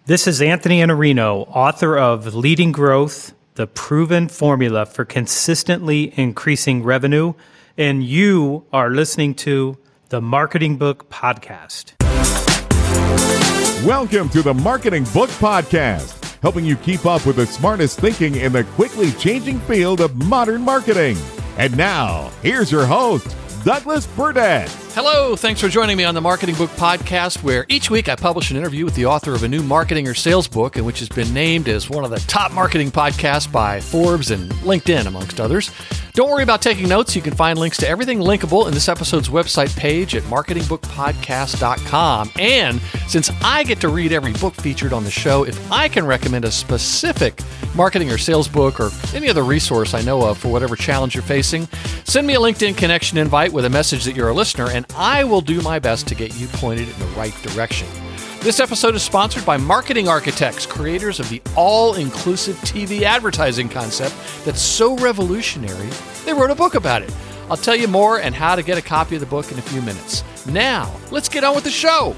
This is Anthony Iannarino, author of Leading Growth, the proven formula for consistently increasing revenue, and you are listening to the Marketing Book Podcast. Welcome to the Marketing Book Podcast, helping you keep up with the smartest thinking in the quickly changing field of modern marketing. And now, here's your host, Douglas Burdett. Hello, thanks for joining me on the Marketing Book Podcast, where each week I publish an interview with the author of a new marketing or sales book, and which has been named as one of the top marketing podcasts by Forbes and LinkedIn, amongst others. Don't worry about taking notes. You can find links to everything linkable in this episode's website page at marketingbookpodcast.com. And since I get to read every book featured on the show, if I can recommend a specific marketing or sales book or any other resource I know of for whatever challenge you're facing, send me a LinkedIn connection invite with a message that you're a listener, and I will do my best to get you pointed in the right direction. This episode is sponsored by Marketing Architects, creators of the all-inclusive TV advertising concept that's so revolutionary, they wrote a book about it. I'll tell you more and how to get a copy of the book in a few minutes. Now, let's get on with the show.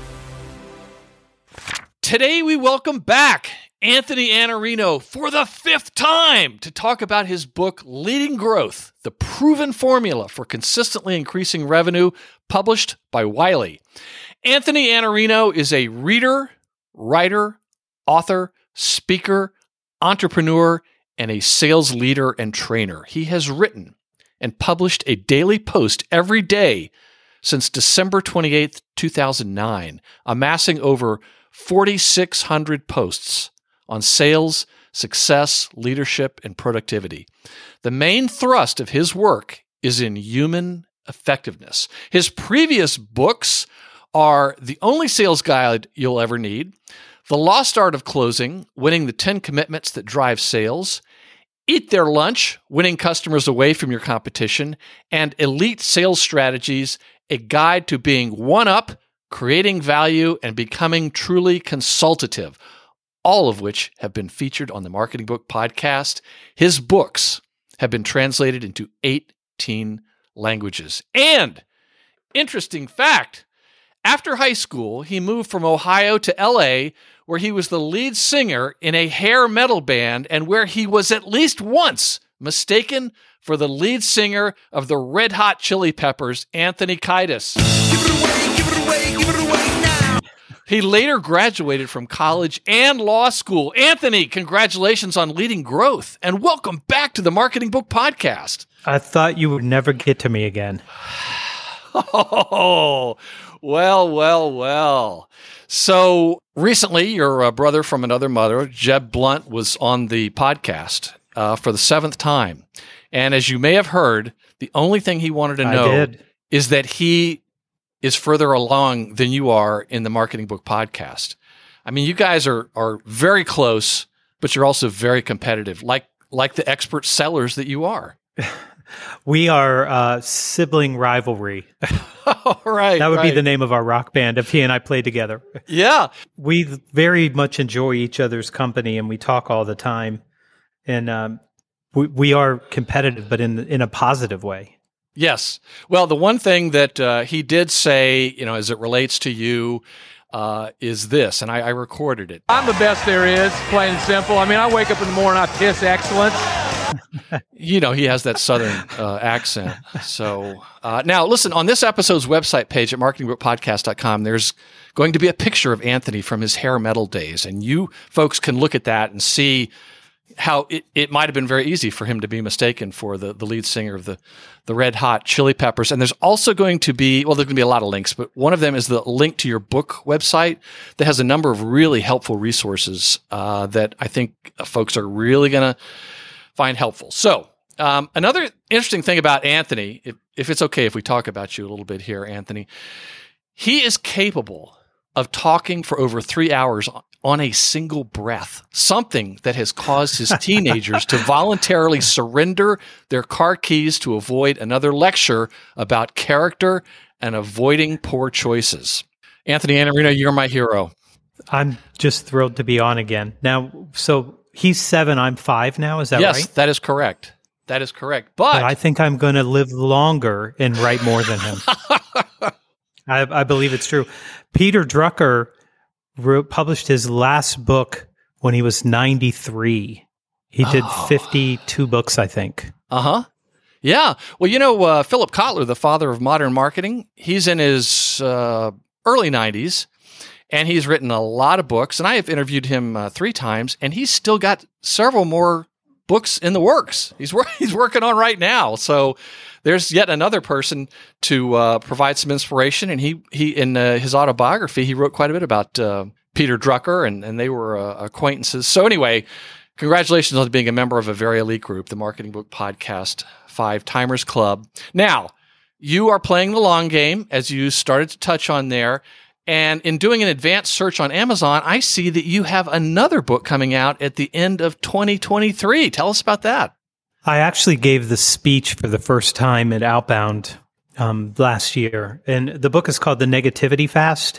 Today we welcome back Anthony Iannarino for the fifth time to talk about his book, Leading Growth, the proven formula for consistently increasing revenue, published by Wiley. Anthony Iannarino is a reader, writer, author, speaker, entrepreneur, and a sales leader and trainer. He has written and published a daily post every day since December 28th, 2009, amassing over 4,600 posts on sales, success, leadership, and productivity. The main thrust of his work is in human effectiveness. His previous books are The Only Sales Guide You'll Ever Need, The Lost Art of Closing, Winning the 10 Commitments That Drive Sales, Eat Their Lunch, Winning Customers Away from Your Competition, and Elite Sales Strategies, a guide to being one-up, creating value, and becoming truly consultative, all of which have been featured on the Marketing Book Podcast. His books have been translated into 18 languages. And, interesting fact, after high school, he moved from Ohio to LA, where he was the lead singer in a hair metal band and where he was at least once mistaken for the lead singer of the Red Hot Chili Peppers, Anthony Kiedis. Give it away, give it away, give it away now. He later graduated from college and law school. Anthony, congratulations on Leading Growth, and welcome back to the Marketing Book Podcast. I thought you would never get to me again. Oh, well. So recently, your brother from another mother, Jeb Blunt, was on the podcast for the seventh time. And as you may have heard, the only thing he wanted to know is that he is further along than you are in the Marketing Book Podcast. I mean, you guys are very close, but you're also very competitive, like the expert sellers that you are. We are sibling rivalry. Right. That would be the name of our rock band if he and I played together. Yeah. We very much enjoy each other's company and we talk all the time. And we are competitive, but in a positive way. Yes. Well, the one thing that he did say, as it relates to you, is this, and I recorded it. I'm the best there is, plain and simple. I mean, I wake up in the morning, I piss excellence. He has that Southern accent. So now, listen, on this episode's website page at marketingbookpodcast.com, there's going to be a picture of Anthony from his hair metal days, and you folks can look at that and see how it might have been very easy for him to be mistaken for the lead singer of the Red Hot Chili Peppers. And there's also going to be, there's going to be a lot of links, but one of them is the link to your book website that has a number of really helpful resources that I think folks are really going to find helpful. So another interesting thing about Anthony, if it's okay if we talk about you a little bit here, Anthony, he is capable of talking for over 3 hours on a single breath, something that has caused his teenagers to voluntarily surrender their car keys to avoid another lecture about character and avoiding poor choices. Anthony Iannarino, you're my hero. I'm just thrilled to be on again. Now, so he's 7, I'm 5 now, is that right? Yes, that is correct. That is correct. But I think I'm going to live longer and write more than him. I believe it's true. Peter Drucker published his last book when he was 93. He did 52 books, I think. Uh-huh. Yeah. Well, Philip Kotler, the father of modern marketing, he's in his early 90s, and he's written a lot of books. And I have interviewed him 3 times, and he's still got several more books in the works. He's working on right now. So there's yet another person to provide some inspiration. And he in his autobiography, he wrote quite a bit about Peter Drucker, and they were acquaintances. So anyway, congratulations on being a member of a very elite group, the Marketing Book Podcast 5 Timers Club. Now, you are playing the long game, as you started to touch on there. And in doing an advanced search on Amazon, I see that you have another book coming out at the end of 2023. Tell us about that. I actually gave the speech for the first time at Outbound last year. And the book is called The Negativity Fast.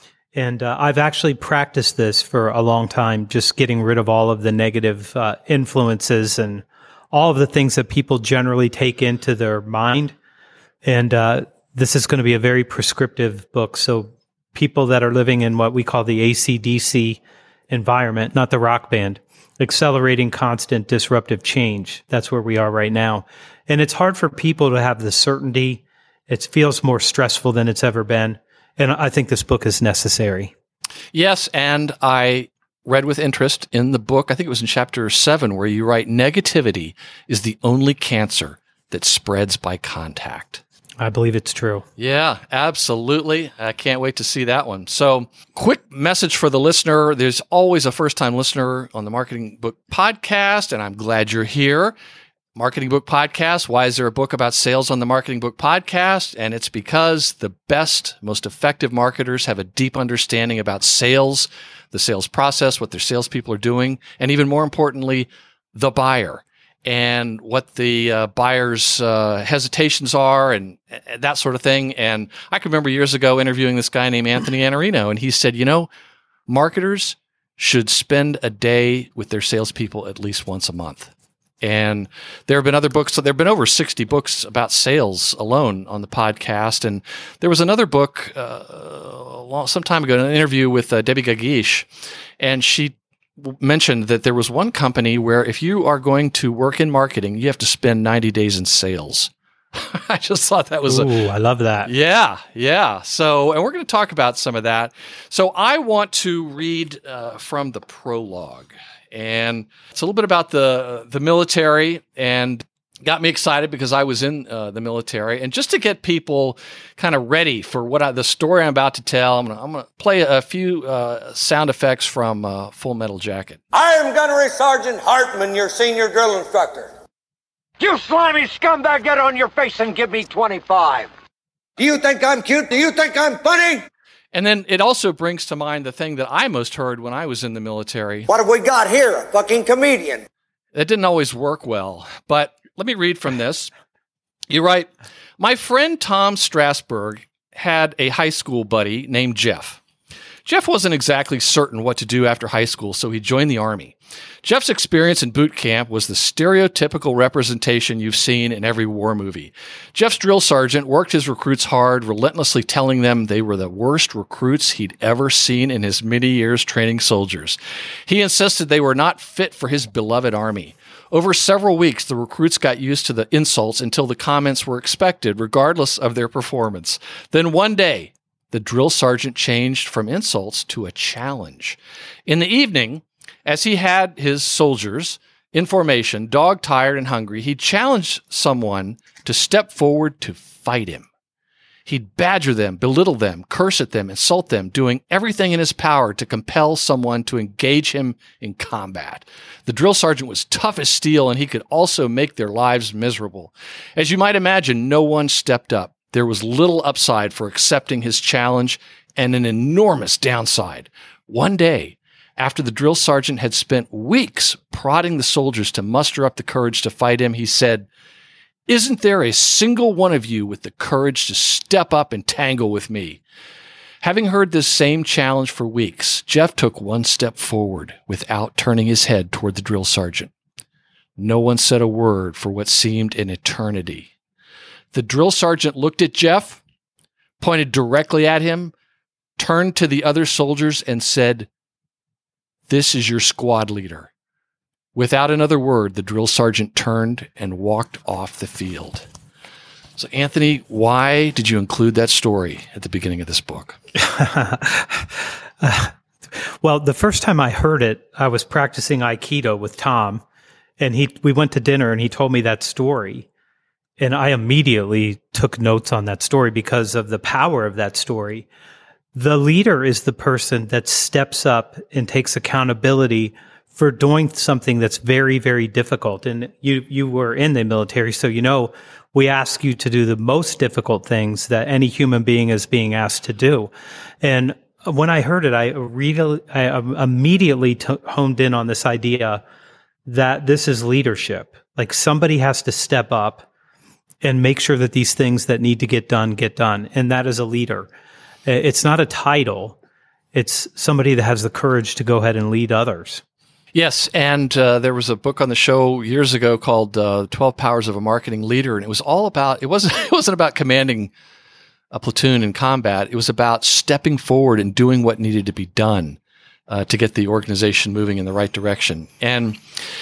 And I've actually practiced this for a long time, just getting rid of all of the negative influences and all of the things that people generally take into their mind. And this is going to be a very prescriptive book. So people that are living in what we call the AC/DC environment, not the rock band, accelerating constant disruptive change. That's where we are right now. And it's hard for people to have the certainty. It feels more stressful than it's ever been. And I think this book is necessary. Yes, and I read with interest in the book, I think it was in chapter 7, where you write, negativity is the only cancer that spreads by contact. I believe it's true. Yeah, absolutely. I can't wait to see that one. So, quick message for the listener. There's always a first-time listener on the Marketing Book Podcast, and I'm glad you're here. Marketing Book Podcast. Why is there a book about sales on the Marketing Book Podcast? And it's because the best, most effective marketers have a deep understanding about sales, the sales process, what their salespeople are doing, and even more importantly, the buyer and what the buyer's hesitations are and that sort of thing. And I can remember years ago interviewing this guy named Anthony Iannarino, and he said, marketers should spend a day with their salespeople at least once a month. And there have been other books. So there have been over 60 books about sales alone on the podcast. And there was another book some time ago, an interview with Debbie Gagish, and she mentioned that there was one company where if you are going to work in marketing, you have to spend 90 days in sales. I just thought that was I love that. Yeah. So, and we're going to talk about some of that. So I want to read from the prologue. And it's a little bit about the military, and got me excited because I was in the military. And just to get people kind of ready for the story I'm about to tell, I'm gonna play a few sound effects from Full Metal Jacket. I am Gunnery Sergeant Hartman, your senior drill instructor. You slimy scumbag, get on your face and give me 25. Do you think I'm cute? Do you think I'm funny? And then it also brings to mind the thing that I most heard when I was in the military. What have we got here? A fucking comedian. It didn't always work well, but let me read from this. You write, my friend Tom Strasberg had a high school buddy named Jeff. Jeff wasn't exactly certain what to do after high school, so he joined the Army. Jeff's experience in boot camp was the stereotypical representation you've seen in every war movie. Jeff's drill sergeant worked his recruits hard, relentlessly telling them they were the worst recruits he'd ever seen in his many years training soldiers. He insisted they were not fit for his beloved Army. Over several weeks, the recruits got used to the insults until the comments were expected, regardless of their performance. Then one day, the drill sergeant changed from insults to a challenge. In the evening, as he had his soldiers in formation, dog-tired and hungry, he challenged someone to step forward to fight him. He'd badger them, belittle them, curse at them, insult them, doing everything in his power to compel someone to engage him in combat. The drill sergeant was tough as steel, and he could also make their lives miserable. As you might imagine, no one stepped up. There was little upside for accepting his challenge and an enormous downside. One day, after the drill sergeant had spent weeks prodding the soldiers to muster up the courage to fight him, he said, "Isn't there a single one of you with the courage to step up and tangle with me?" Having heard this same challenge for weeks, Jeff took one step forward without turning his head toward the drill sergeant. No one said a word for what seemed an eternity. The drill sergeant looked at Jeff, pointed directly at him, turned to the other soldiers and said, "This is your squad leader." Without another word, the drill sergeant turned and walked off the field. So, Anthony, why did you include that story at the beginning of this book? Well, the first time I heard it, I was practicing Aikido with Tom, and we went to dinner, and he told me that story. And I immediately took notes on that story because of the power of that story. The leader is the person that steps up and takes accountability for doing something that's very, very difficult. And you were in the military, so you know we ask you to do the most difficult things that any human being is being asked to do. And when I heard it, I immediately honed in on this idea that this is leadership. Like somebody has to step up and make sure that these things that need to get done. And that is a leader. It's not a title. It's somebody that has the courage to go ahead and lead others. Yes, and there was a book on the show years ago called 12 Powers of a Marketing Leader, and it was all about, it wasn't about commanding a platoon in combat. It was about stepping forward and doing what needed to be done to get the organization moving in the right direction. And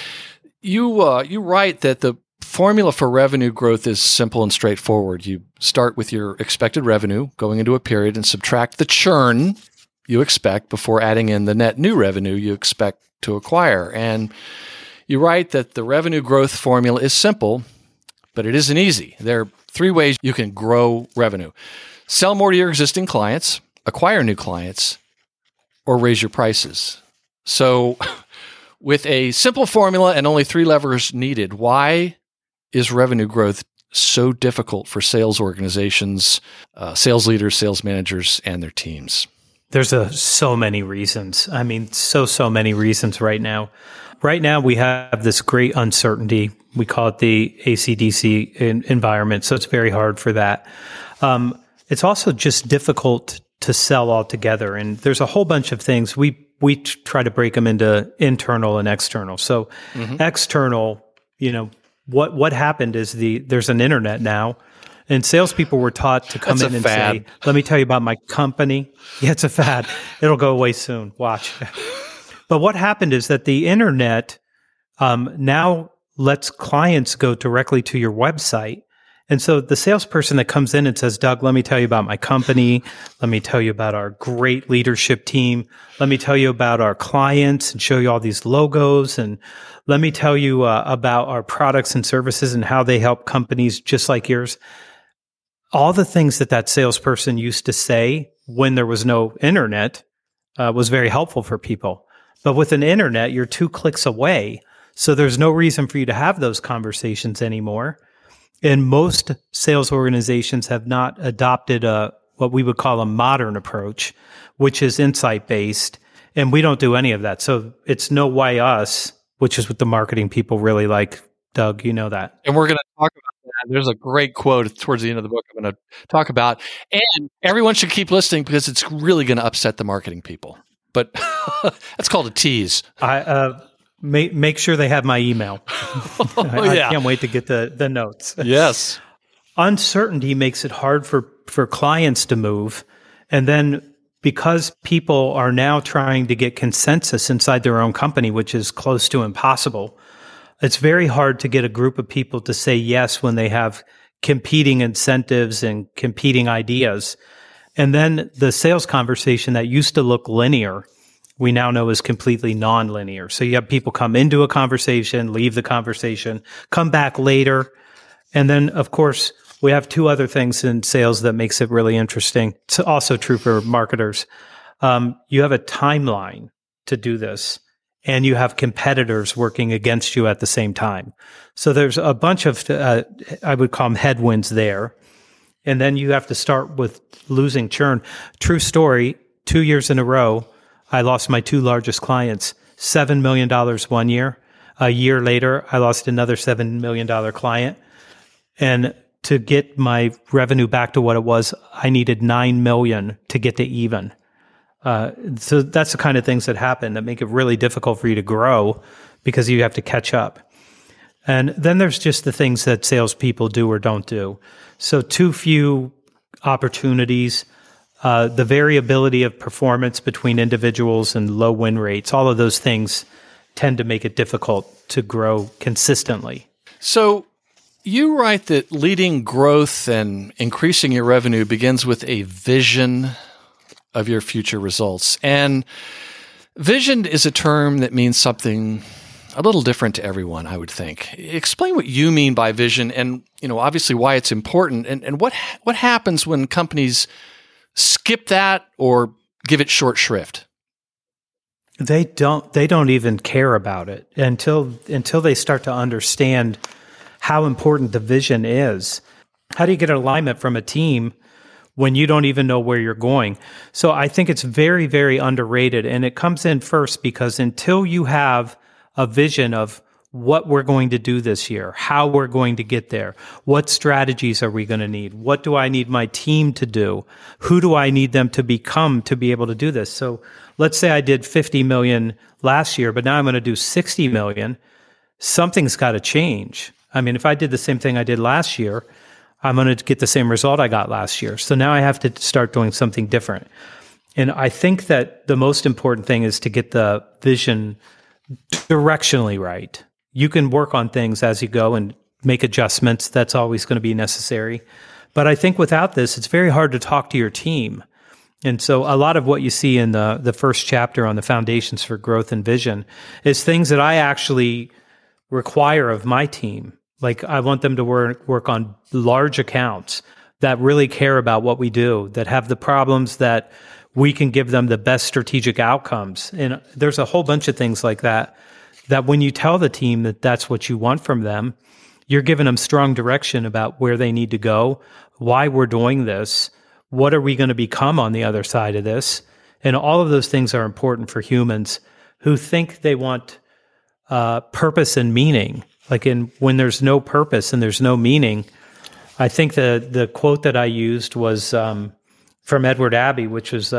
you write that the formula for revenue growth is simple and straightforward. You start with your expected revenue going into a period and subtract the churn you expect before adding in the net new revenue you expect to acquire. And you write that the revenue growth formula is simple, but it isn't easy. There are 3 ways you can grow revenue: sell more to your existing clients, acquire new clients, or raise your prices. So with a simple formula and only 3 levers needed, why is revenue growth so difficult for sales organizations, sales leaders, sales managers, and their teams? There's so many reasons. I mean, so many reasons right now. Right now, we have this great uncertainty. We call it the AC/DC environment, so it's very hard for that. It's also just difficult to sell altogether, and there's a whole bunch of things. We try to break them into internal and external. So external, what happened is there's an internet now. And salespeople were taught to come in and say, "Let me tell you about my company." Yeah, it's a fad. It'll go away soon. Watch. But what happened is that the internet now lets clients go directly to your website. And so the salesperson that comes in and says, "Doug, let me tell you about my company. Let me tell you about our great leadership team. Let me tell you about our clients and show you all these logos. And let me tell you about our products and services and how they help companies just like yours." All the things that salesperson used to say when there was no internet was very helpful for people. But with an internet, you're 2 clicks away. So there's no reason for you to have those conversations anymore. And most sales organizations have not adopted what we would call a modern approach, which is insight-based. And we don't do any of that. So it's no why us, which is what the marketing people really like. Doug, you know that. And we're going to talk about that. There's a great quote towards the end of the book I'm going to talk about. And everyone should keep listening because it's really going to upset the marketing people. But that's called a tease. Make sure they have my email. I can't wait to get the notes. Yes. Uncertainty makes it hard for clients to move. And then because people are now trying to get consensus inside their own company, which is close to impossible, it's very hard to get a group of people to say yes when they have competing incentives and competing ideas. And then the sales conversation that used to look linear, we now know is completely non-linear. So you have people come into a conversation, leave the conversation, come back later. And then, of course, we have 2 other things in sales that makes it really interesting. It's also true for marketers. You have a timeline to do this, and you have competitors working against you at the same time. So there's a bunch of, I would call them headwinds there. And then you have to start with losing churn. True story, 2 years in a row, I lost my 2 largest clients, $7 million one year. A year later, I lost another $7 million client. And to get my revenue back to what it was, I needed $9 million to get to even. So that's the kind of things that happen that make it really difficult for you to grow because you have to catch up. And then there's just the things that salespeople do or don't do. So too few opportunities. the variability of performance between individuals and low win rates, all of those things tend to make it difficult to grow consistently. So you write that leading growth and increasing your revenue begins with a vision of your future results. And vision is a term that means something a little different to everyone, I would think. Explain what you mean by vision and, obviously why it's important and what happens when companies skip that or give it short shrift. They don't even care about it until they start to understand how important the vision is. How do you get alignment from a team when you don't even know where you're going? So I think it's very, very underrated, and it comes in first because until you have a vision of what we're going to do this year, how we're going to get there, what strategies are we going to need, what do I need my team to do, who do I need them to become to be able to do this? So let's say I did 50 million last year, but now I'm going to do 60 million. Something's got to change. I mean, if I did the same thing I did last year, I'm going to get the same result I got last year. So now I have to start doing something different. And I think that the most important thing is to get the vision directionally right. You can work on things as you go and make adjustments. That's always going to be necessary. But I think without this, it's very hard to talk to your team. And so a lot of what you see in the first chapter on the foundations for growth and vision is things that I actually require of my team. Like I want them to work on large accounts that really care about what we do, that have the problems that we can give them the best strategic outcomes. And there's a whole bunch of things like that when you tell the team that that's what you want from them, you're giving them strong direction about where they need to go, why we're doing this, what are we going to become on the other side of this. And all of those things are important for humans who think they want purpose and meaning. Like when there's no purpose and there's no meaning, I think the quote that I used was from Edward Abbey, which was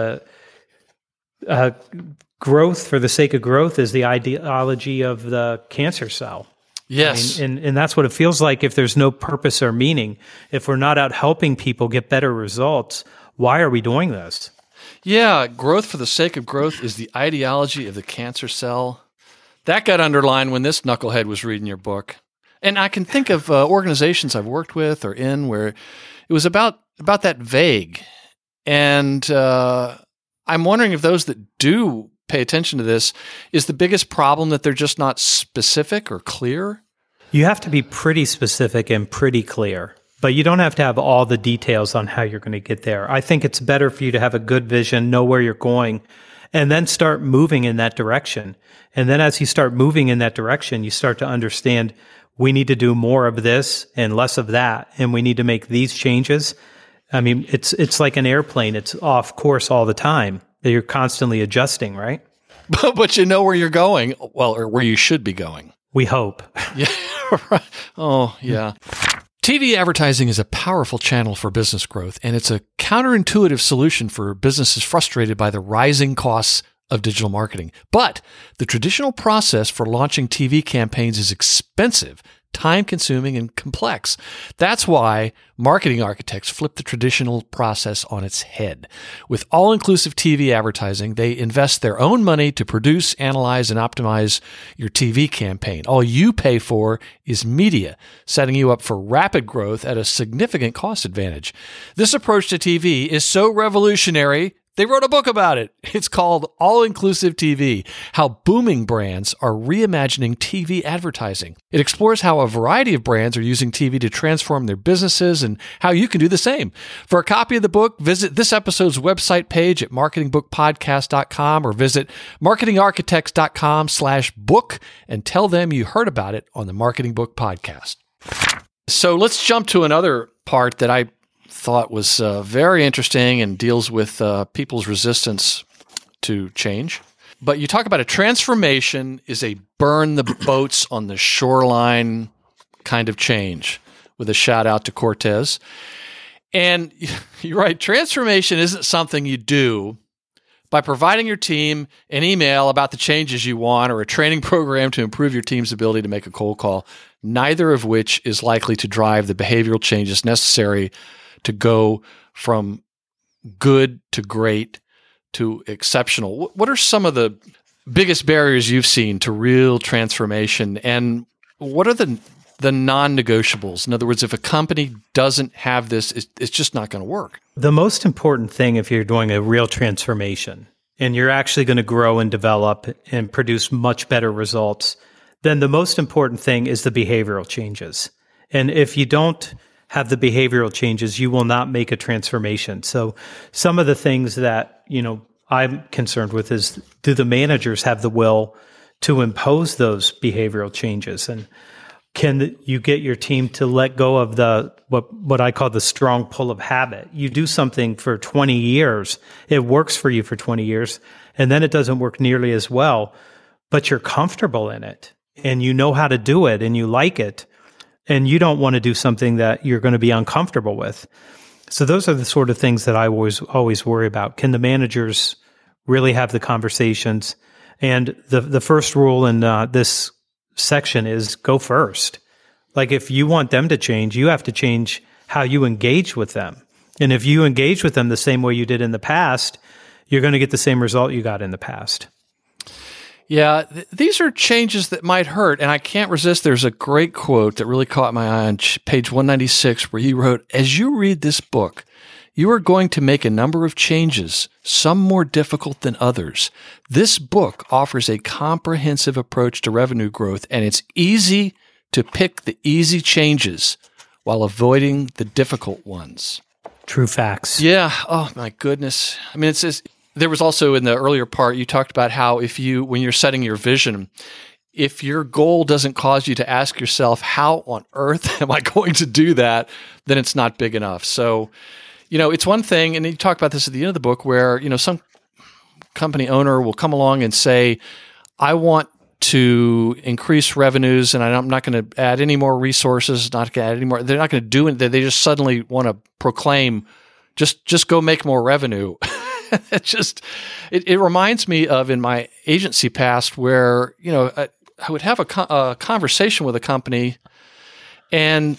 growth for the sake of growth is the ideology of the cancer cell. Yes. And that's what it feels like if there's no purpose or meaning. If we're not out helping people get better results, why are we doing this? Yeah, growth for the sake of growth is the ideology of the cancer cell. That got underlined when this knucklehead was reading your book. And I can think of organizations I've worked with or in where it was about that vague. And I'm wondering if those that do pay attention to this, is the biggest problem that they're just not specific or clear? You have to be pretty specific and pretty clear, but you don't have to have all the details on how you're going to get there. I think it's better for you to have a good vision, know where you're going, and then start moving in that direction. And then as you start moving in that direction, you start to understand we need to do more of this and less of that, and we need to make these changes. I mean, it's like an airplane. It's off course all the time. You're constantly adjusting, right? But you know where you're going, well, or where you should be going. We hope. Yeah. Right. Oh, yeah. TV advertising is a powerful channel for business growth, and it's a counterintuitive solution for businesses frustrated by the rising costs of digital marketing. But the traditional process for launching TV campaigns is expensive, time-consuming, and complex. That's why marketing architects flip the traditional process on its head. With all-inclusive TV advertising, they invest their own money to produce, analyze, and optimize your TV campaign. All you pay for is media, setting you up for rapid growth at a significant cost advantage. This approach to TV is so revolutionary, they wrote a book about it. It's called All-Inclusive TV, How Booming Brands Are Reimagining TV Advertising. It explores how a variety of brands are using TV to transform their businesses and how you can do the same. For a copy of the book, visit this episode's website page at marketingbookpodcast.com or visit marketingarchitects.com/book and tell them you heard about it on the Marketing Book Podcast. So let's jump to another part that I thought was very interesting and deals with people's resistance to change. But you talk about a transformation is a burn the boats on the shoreline kind of change, with a shout out to Cortez. And you're right, transformation isn't something you do by providing your team an email about the changes you want or a training program to improve your team's ability to make a cold call, neither of which is likely to drive the behavioral changes necessary to go from good to great to exceptional. What are some of the biggest barriers you've seen to real transformation, and what are the non-negotiables? In other words, if a company doesn't have this, it's just not going to work. The most important thing if you're doing a real transformation and you're actually going to grow and develop and produce much better results, then the most important thing is the behavioral changes. And if you don't have the behavioral changes, you will not make a transformation. So some of the things that, I'm concerned with is, do the managers have the will to impose those behavioral changes? And can you get your team to let go of the what I call the strong pull of habit? You do something for 20 years, it works for you for 20 years, and then it doesn't work nearly as well, but you're comfortable in it, and you know how to do it, and you like it, and you don't want to do something that you're going to be uncomfortable with. So those are the sort of things that I always worry about. Can the managers really have the conversations? And the first rule in this section is go first. Like, if you want them to change, you have to change how you engage with them. And if you engage with them the same way you did in the past, you're going to get the same result you got in the past. Yeah, these are changes that might hurt, and I can't resist. There's a great quote that really caught my eye on page 196 where he wrote, "As you read this book, you are going to make a number of changes, some more difficult than others. This book offers a comprehensive approach to revenue growth, and it's easy to pick the easy changes while avoiding the difficult ones." True facts. Yeah. Oh, my goodness. I mean, there was also in the earlier part, you talked about how when you're setting your vision, if your goal doesn't cause you to ask yourself, how on earth am I going to do that, then it's not big enough. So, it's one thing, and you talk about this at the end of the book, where, some company owner will come along and say, I want to increase revenues, and I'm not going to add any more resources, not going to add any more. They're not going to do it. They just suddenly want to proclaim, just go make more revenue. It reminds me of in my agency past where, I would have a conversation with a company, and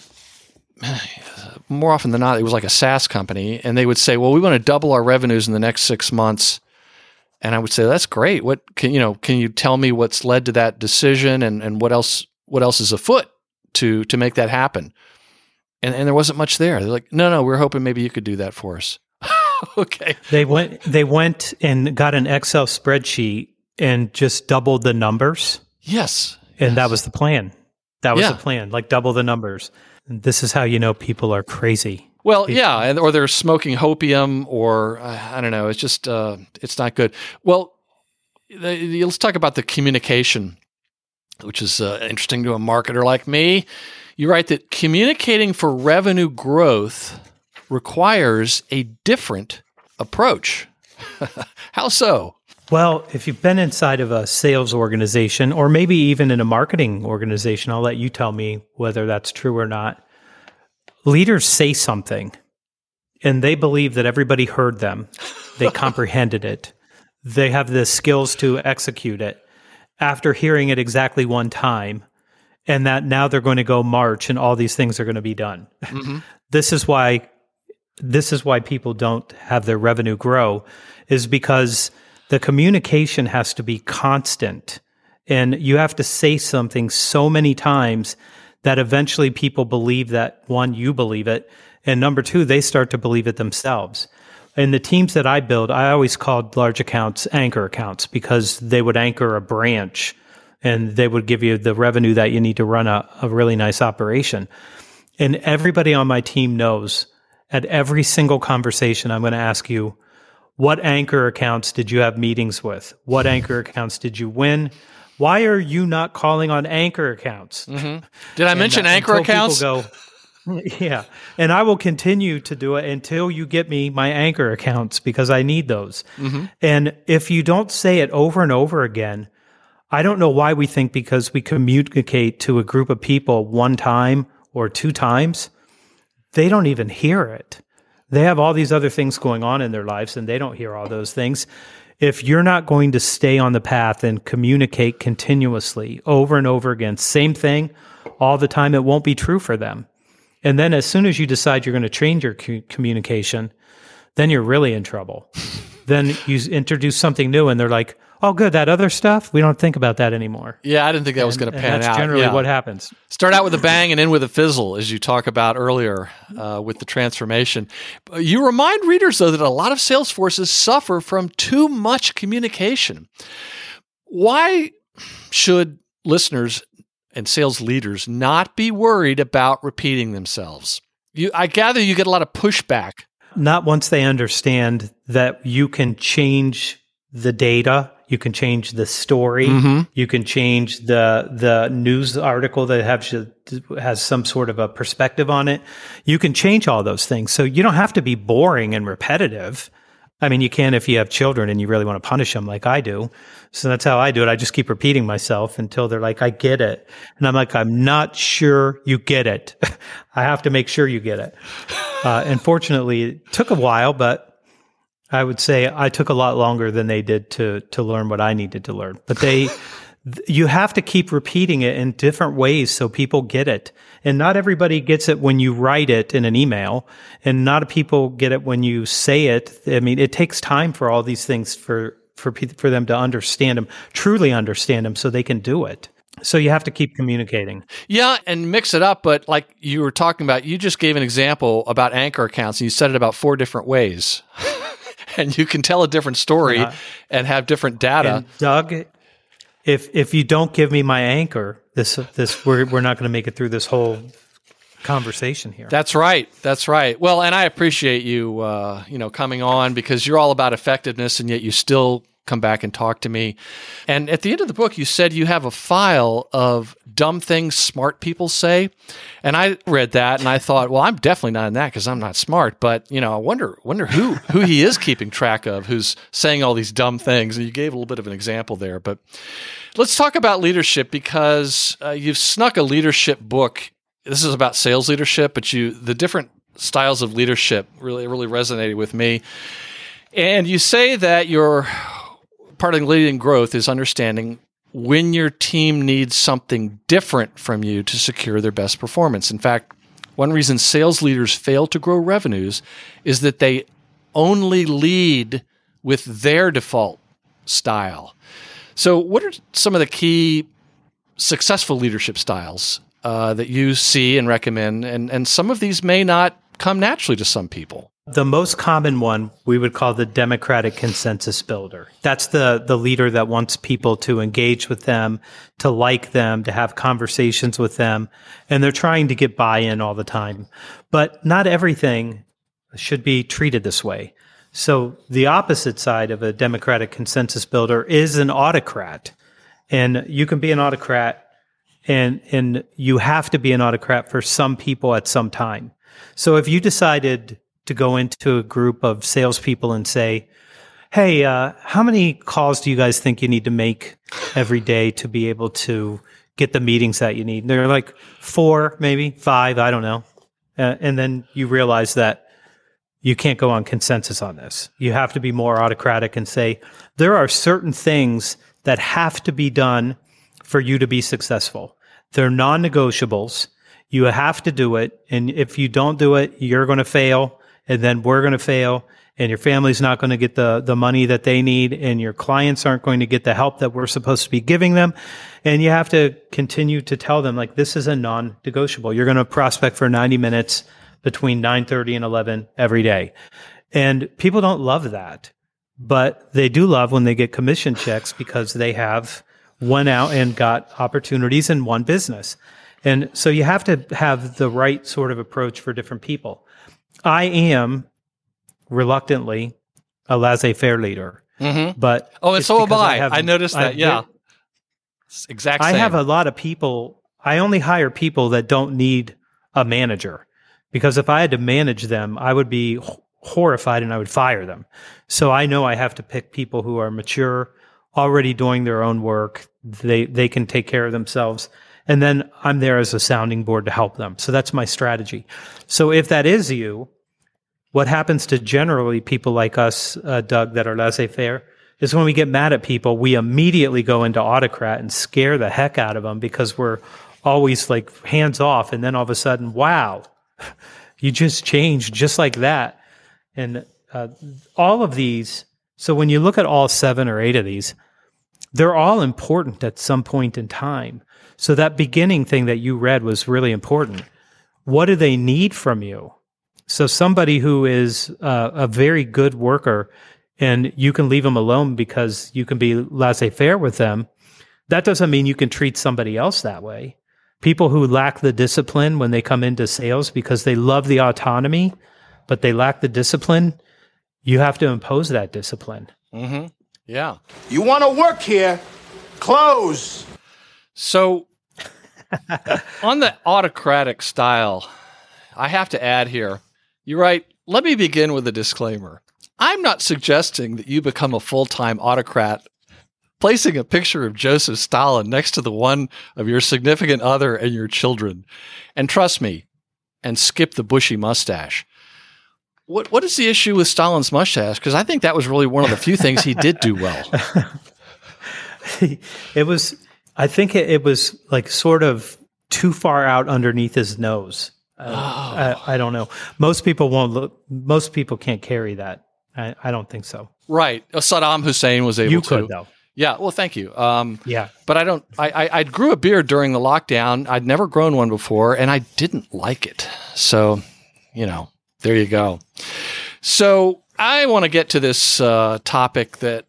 more often than not, it was like a SaaS company, and they would say, well, we want to double our revenues in the next 6 months. And I would say, that's great. What can you tell me what's led to that decision, and what else is afoot to make that happen? And there wasn't much there. They're like, no, we're hoping maybe you could do that for us. Okay. They went and got an Excel spreadsheet and just doubled the numbers. Yes. And that was the plan. The plan, like double the numbers. And this is how you know people are crazy. Well, yeah, or they're smoking hopium, or I don't know. It's just it's not good. Well, let's talk about the communication, which is interesting to a marketer like me. You write that communicating for revenue growth requires a different approach. How so? Well, if you've been inside of a sales organization, or maybe even in a marketing organization, I'll let you tell me whether that's true or not. Leaders say something, and they believe that everybody heard them. They comprehended it. They have the skills to execute it after hearing it exactly one time, and that now they're going to go march, and all these things are going to be done. Mm-hmm. This is why people don't have their revenue grow, is because the communication has to be constant, and you have to say something so many times that eventually people believe that, one, you believe it, and number two, they start to believe it themselves. In the teams that I build, I always called large accounts anchor accounts, because they would anchor a branch and they would give you the revenue that you need to run a really nice operation. And everybody on my team knows at every single conversation, I'm going to ask you, what anchor accounts did you have meetings with? What anchor accounts did you win? Why are you not calling on anchor accounts? Mm-hmm. Did I mention anchor accounts? People go, yeah. And I will continue to do it until you get me my anchor accounts, because I need those. Mm-hmm. And if you don't say it over and over again, I don't know why we think because we communicate to a group of people one time or two times, they don't even hear it. They have all these other things going on in their lives, and they don't hear all those things. If you're not going to stay on the path and communicate continuously over and over again, same thing all the time, it won't be true for them. And then as soon as you decide you're going to change your communication, then you're really in trouble. Then you introduce something new and they're like, oh, good, that other stuff, we don't think about that anymore. Yeah, I didn't think that was going to pan out. That's generally what happens. Start out with a bang and end with a fizzle, as you talk about earlier with the transformation. You remind readers, though, that a lot of sales forces suffer from too much communication. Why should listeners and sales leaders not be worried about repeating themselves? I gather you get a lot of pushback. Not once they understand that you can change the data, you can change the story, you can change the news article that has some sort of a perspective on it. You can change all those things. So you don't have to be boring and repetitive. I mean, you can if you have children and you really want to punish them like I do. So that's how I do it. I just keep repeating myself until they're like, I get it. And I'm like, I'm not sure you get it. I have to make sure you get it. Unfortunately, it took a while, but I would say I took a lot longer than they did to learn what I needed to learn. But you have to keep repeating it in different ways so people get it. And not everybody gets it when you write it in an email, and not people get it when you say it. I mean, it takes time for all these things for them to understand them, truly understand them, so they can do it. So you have to keep communicating. Yeah, and mix it up. But like you were talking about, you just gave an example about anchor accounts, and you said it about 4 different ways. And you can tell a different story and have different data. And Doug, if you don't give me my anchor, we're not going to make it through this whole conversation here. That's right. That's right. Well, and I appreciate you, coming on, because you're all about effectiveness, and yet you still come back and talk to me. And at the end of the book, you said you have a file of dumb things smart people say. And I read that and I thought, well, I'm definitely not in that because I'm not smart. But, I wonder who he is keeping track of, who's saying all these dumb things. And you gave a little bit of an example there. But let's talk about leadership, because you've snuck a leadership book. This is about sales leadership, but the different styles of leadership really resonated with me. And you say that your part of leading growth is understanding when your team needs something different from you to secure their best performance. In fact, one reason sales leaders fail to grow revenues is that they only lead with their default style. So what are some of the key successful leadership styles that you see and recommend? And some of these may not come naturally to some people. The most common one we would call the democratic consensus builder. That's the leader that wants people to engage with them, to like them, to have conversations with them, and they're trying to get buy-in all the time. But not everything should be treated this way. So the opposite side of a democratic consensus builder is an autocrat. And you can be an autocrat, and you have to be an autocrat for some people at some time. So if you decided to go into a group of salespeople and say, hey, how many calls do you guys think you need to make every day to be able to get the meetings that you need? And they're like 4, maybe 5, I don't know. And then you realize that you can't go on consensus on this. You have to be more autocratic and say, there are certain things that have to be done for you to be successful. They're non-negotiables. You have to do it. And if you don't do it, you're going to fail. And then we're going to fail, and your family's not going to get the money that they need, and your clients aren't going to get the help that we're supposed to be giving them. And you have to continue to tell them, like, this is a non-negotiable. You're going to prospect for 90 minutes between 9:30 and 11 every day. And people don't love that, but they do love when they get commission checks because they went out and got opportunities and won business. And so you have to have the right sort of approach for different people. I am reluctantly a laissez-faire leader, but and so am I. I noticed that. Yeah, exact same. I have a lot of people. I only hire people that don't need a manager, because if I had to manage them, I would be horrified and I would fire them. So I know I have to pick people who are mature, already doing their own work. They can take care of themselves. And then I'm there as a sounding board to help them. So that's my strategy. So if that is you, what happens to generally people like us, Doug, that are laissez-faire, is when we get mad at people, we immediately go into autocrat and scare the heck out of them because we're always like hands off. And then all of a sudden, wow, you just changed just like that. And all of these, so when you look at all 7 or 8 of these, they're all important at some point in time. So that beginning thing that you read was really important. What do they need from you? So somebody who is a very good worker and you can leave them alone because you can be laissez-faire with them, that doesn't mean you can treat somebody else that way. People who lack the discipline when they come into sales because they love the autonomy, but they lack the discipline, you have to impose that discipline. Mm-hmm. Yeah. You want to work here? Close. So on the autocratic style, I have to add here, you write, let me begin with a disclaimer. I'm not suggesting that you become a full-time autocrat, placing a picture of Joseph Stalin next to the one of your significant other and your children. And trust me, and skip the bushy mustache. What is the issue with Stalin's mustache? Because I think that was really one of the few things he did do well. I think it was like sort of too far out underneath his nose. I don't know. Most people won't look. Most people can't carry that. I don't think so. Right. Saddam Hussein was able to. You could though. Yeah. Well, thank you. Yeah. But I don't. I grew a beard during the lockdown. I'd never grown one before, and I didn't like it. So, there you go. So I want to get to this topic that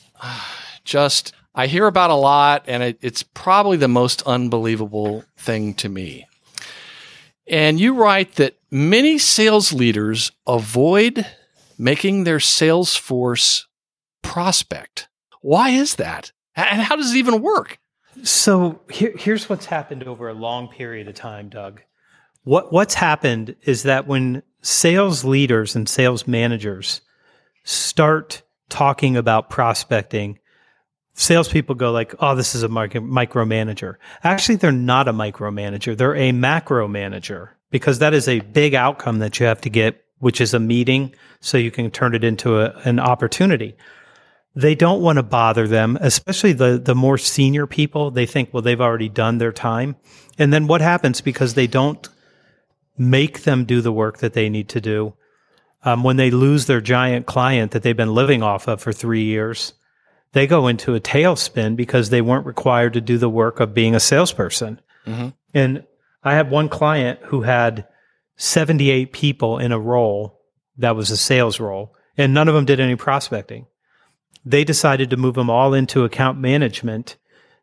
just I hear about a lot, and it's probably the most unbelievable thing to me. And you write that many sales leaders avoid making their sales force prospect. Why is that? And how does it even work? So here's what's happened over a long period of time, Doug. What's happened is that when sales leaders and sales managers start talking about prospecting, salespeople go like, oh, this is a micromanager. Actually, they're not a micromanager. They're a macro manager because that is a big outcome that you have to get, which is a meeting so you can turn it into an opportunity. They don't want to bother them, especially the more senior people. They think, well, they've already done their time. And then what happens because they don't make them do the work that they need to do, when they lose their giant client that they've been living off of for 3 years, they go into a tailspin because they weren't required to do the work of being a salesperson. Mm-hmm. And I had one client who had 78 people in a role that was a sales role, and none of them did any prospecting. They decided to move them all into account management,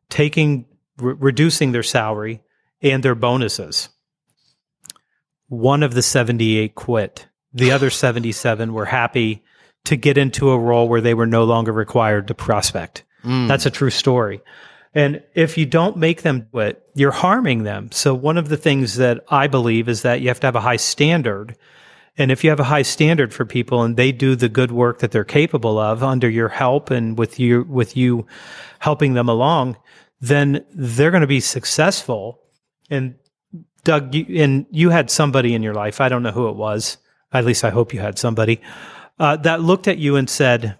reducing their salary and their bonuses. One of the 78 quit. The other 77 were happy to get into a role where they were no longer required to prospect. That's a true story. And if you don't make them do it, you're harming them. So one of the things that I believe is that you have to have a high standard. And if you have a high standard for people and they do the good work that they're capable of under your help and with you helping them along, then they're going to be successful. And Doug, you had somebody in your life, I don't know who it was, at least I hope you had somebody, that looked at you and said,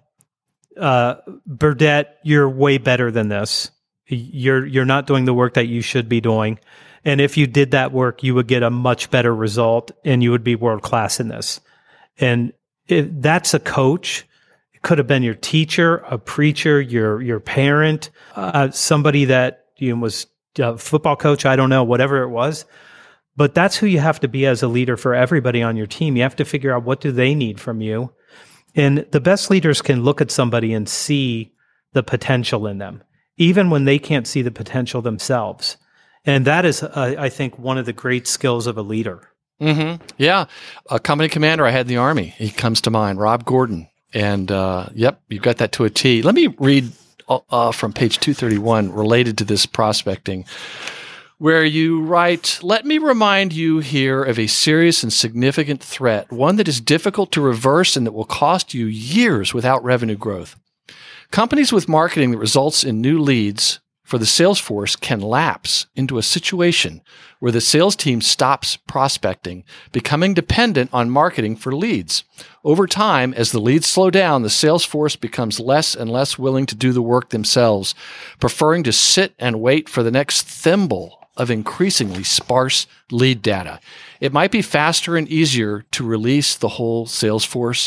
Burdett, you're way better than this. You're not doing the work that you should be doing. And if you did that work, you would get a much better result and you would be world-class in this. And that's a coach. It could have been your teacher, a preacher, your parent, somebody that was a football coach, I don't know, whatever it was. But that's who you have to be as a leader for everybody on your team. You have to figure out what do they need from you. And the best leaders can look at somebody and see the potential in them, even when they can't see the potential themselves. And that is, I think, one of the great skills of a leader. Mm-hmm. Yeah. A company commander I had in the Army, he comes to mind, Rob Gordon. And yep, you got that to a T. Let me read from page 231 related to this prospecting, where you write, let me remind you here of a serious and significant threat, one that is difficult to reverse and that will cost you years without revenue growth. Companies with marketing that results in new leads for the sales force can lapse into a situation where the sales team stops prospecting, becoming dependent on marketing for leads. Over time, as the leads slow down, the sales force becomes less and less willing to do the work themselves, preferring to sit and wait for the next thimble of increasingly sparse lead data. It might be faster and easier to release the whole sales force,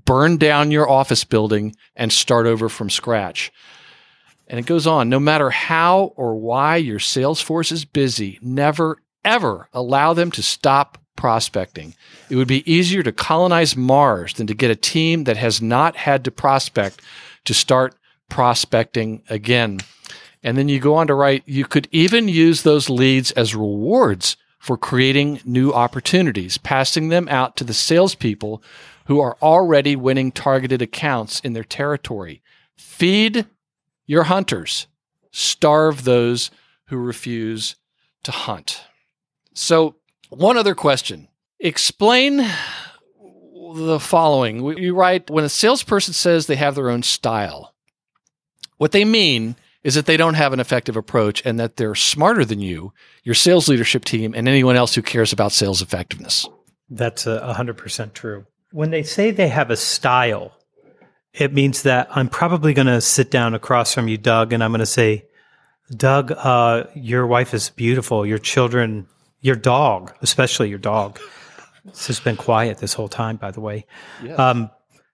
burn down your office building and start over from scratch. And it goes on. No matter how or why your sales force is busy, never, ever allow them to stop prospecting. It would be easier to colonize Mars than to get a team that has not had to prospect to start prospecting again. And then you go on to write, you could even use those leads as rewards for creating new opportunities, passing them out to the salespeople who are already winning targeted accounts in their territory. Feed your hunters. Starve those who refuse to hunt. So, one other question. Explain the following. You write, when a salesperson says they have their own style, what they mean is that they don't have an effective approach and that they're smarter than you, your sales leadership team, and anyone else who cares about sales effectiveness. That's 100% true. When they say they have a style, it means that I'm probably going to sit down across from you, Doug, and I'm going to say, Doug, your wife is beautiful. Your children, your dog, especially your dog. This has been quiet this whole time, by the way. Yeah.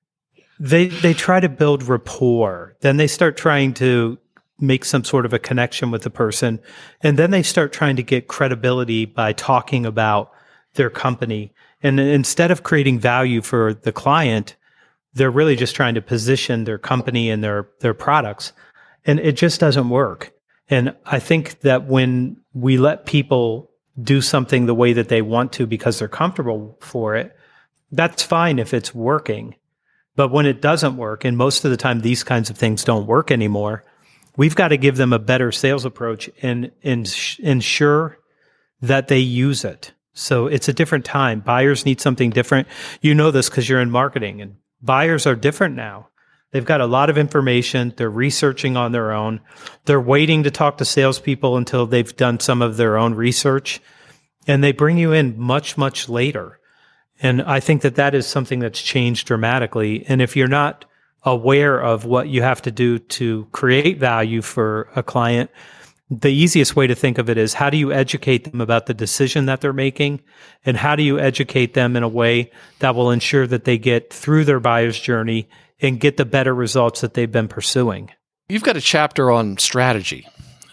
They try to build rapport. Then they start trying to make some sort of a connection with the person. And then they start trying to get credibility by talking about their company. And instead of creating value for the client, they're really just trying to position their company and their products. And it just doesn't work. And I think that when we let people do something the way that they want to because they're comfortable for it, that's fine if it's working. But when it doesn't work, and most of the time these kinds of things don't work anymore, we've got to give them a better sales approach and ensure that they use it. So it's a different time. Buyers need something different. You know this because you're in marketing, and buyers are different now. They've got a lot of information. They're researching on their own. They're waiting to talk to salespeople until they've done some of their own research, and they bring you in much, much later. And I think that that is something that's changed dramatically. And if you're not aware of what you have to do to create value for a client, the easiest way to think of it is, how do you educate them about the decision that they're making? And how do you educate them in a way that will ensure that they get through their buyer's journey and get the better results that they've been pursuing? You've got a chapter on strategies.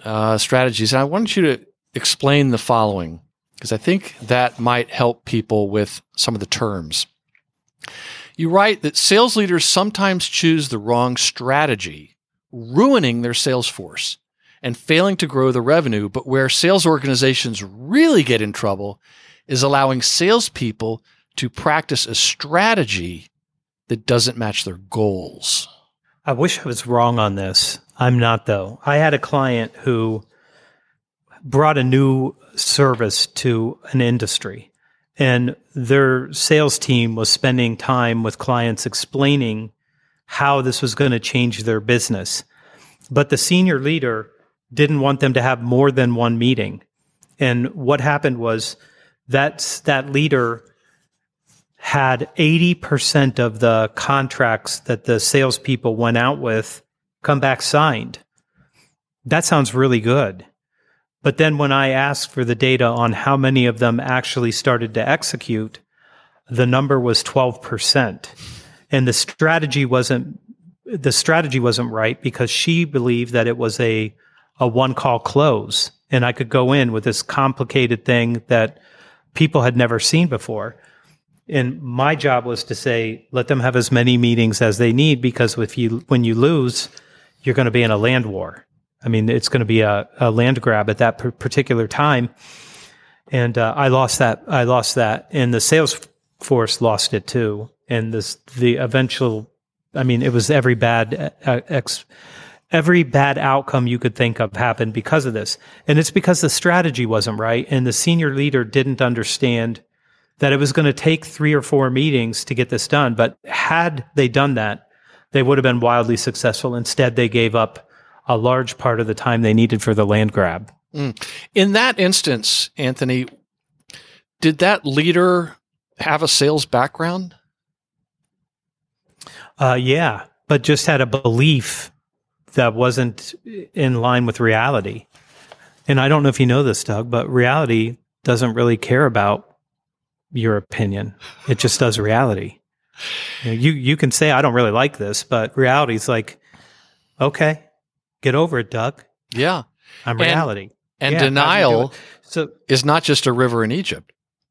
And I want you to explain the following, because I think that might help people with some of the terms. You write that sales leaders sometimes choose the wrong strategy, ruining their sales force and failing to grow the revenue. But where sales organizations really get in trouble is allowing salespeople to practice a strategy that doesn't match their goals. I wish I was wrong on this. I'm not, though. I had a client who brought a new service to an industry, and their sales team was spending time with clients explaining how this was going to change their business. But the senior leader didn't want them to have more than one meeting. And what happened was that leader had 80% of the contracts that the salespeople went out with come back signed. That sounds really good. But then when I asked for the data on how many of them actually started to execute, the number was 12%. And the strategy wasn't right, because she believed that it was a one-call close, and I could go in with this complicated thing that people had never seen before. And my job was to say, let them have as many meetings as they need, because when you lose, you're going to be in a land war. I mean, it's going to be a land grab at that particular time. And I lost that, and the sales force lost it too. And the eventual, I mean, it was every bad outcome you could think of happened because of this. And it's because the strategy wasn't right, and the senior leader didn't understand that it was going to take 3 or 4 meetings to get this done. But had they done that, they would have been wildly successful. Instead, they gave up a large part of the time they needed for the land grab. In that instance, Anthony, did that leader have a sales background? Yeah, but just had a belief that wasn't in line with reality. And I don't know if you know this, Doug, but reality doesn't really care about your opinion. It just does reality. You can say, I don't really like this, but reality is like, okay, get over it, Doug. Yeah. I'm reality. And denial is not just a river in Egypt.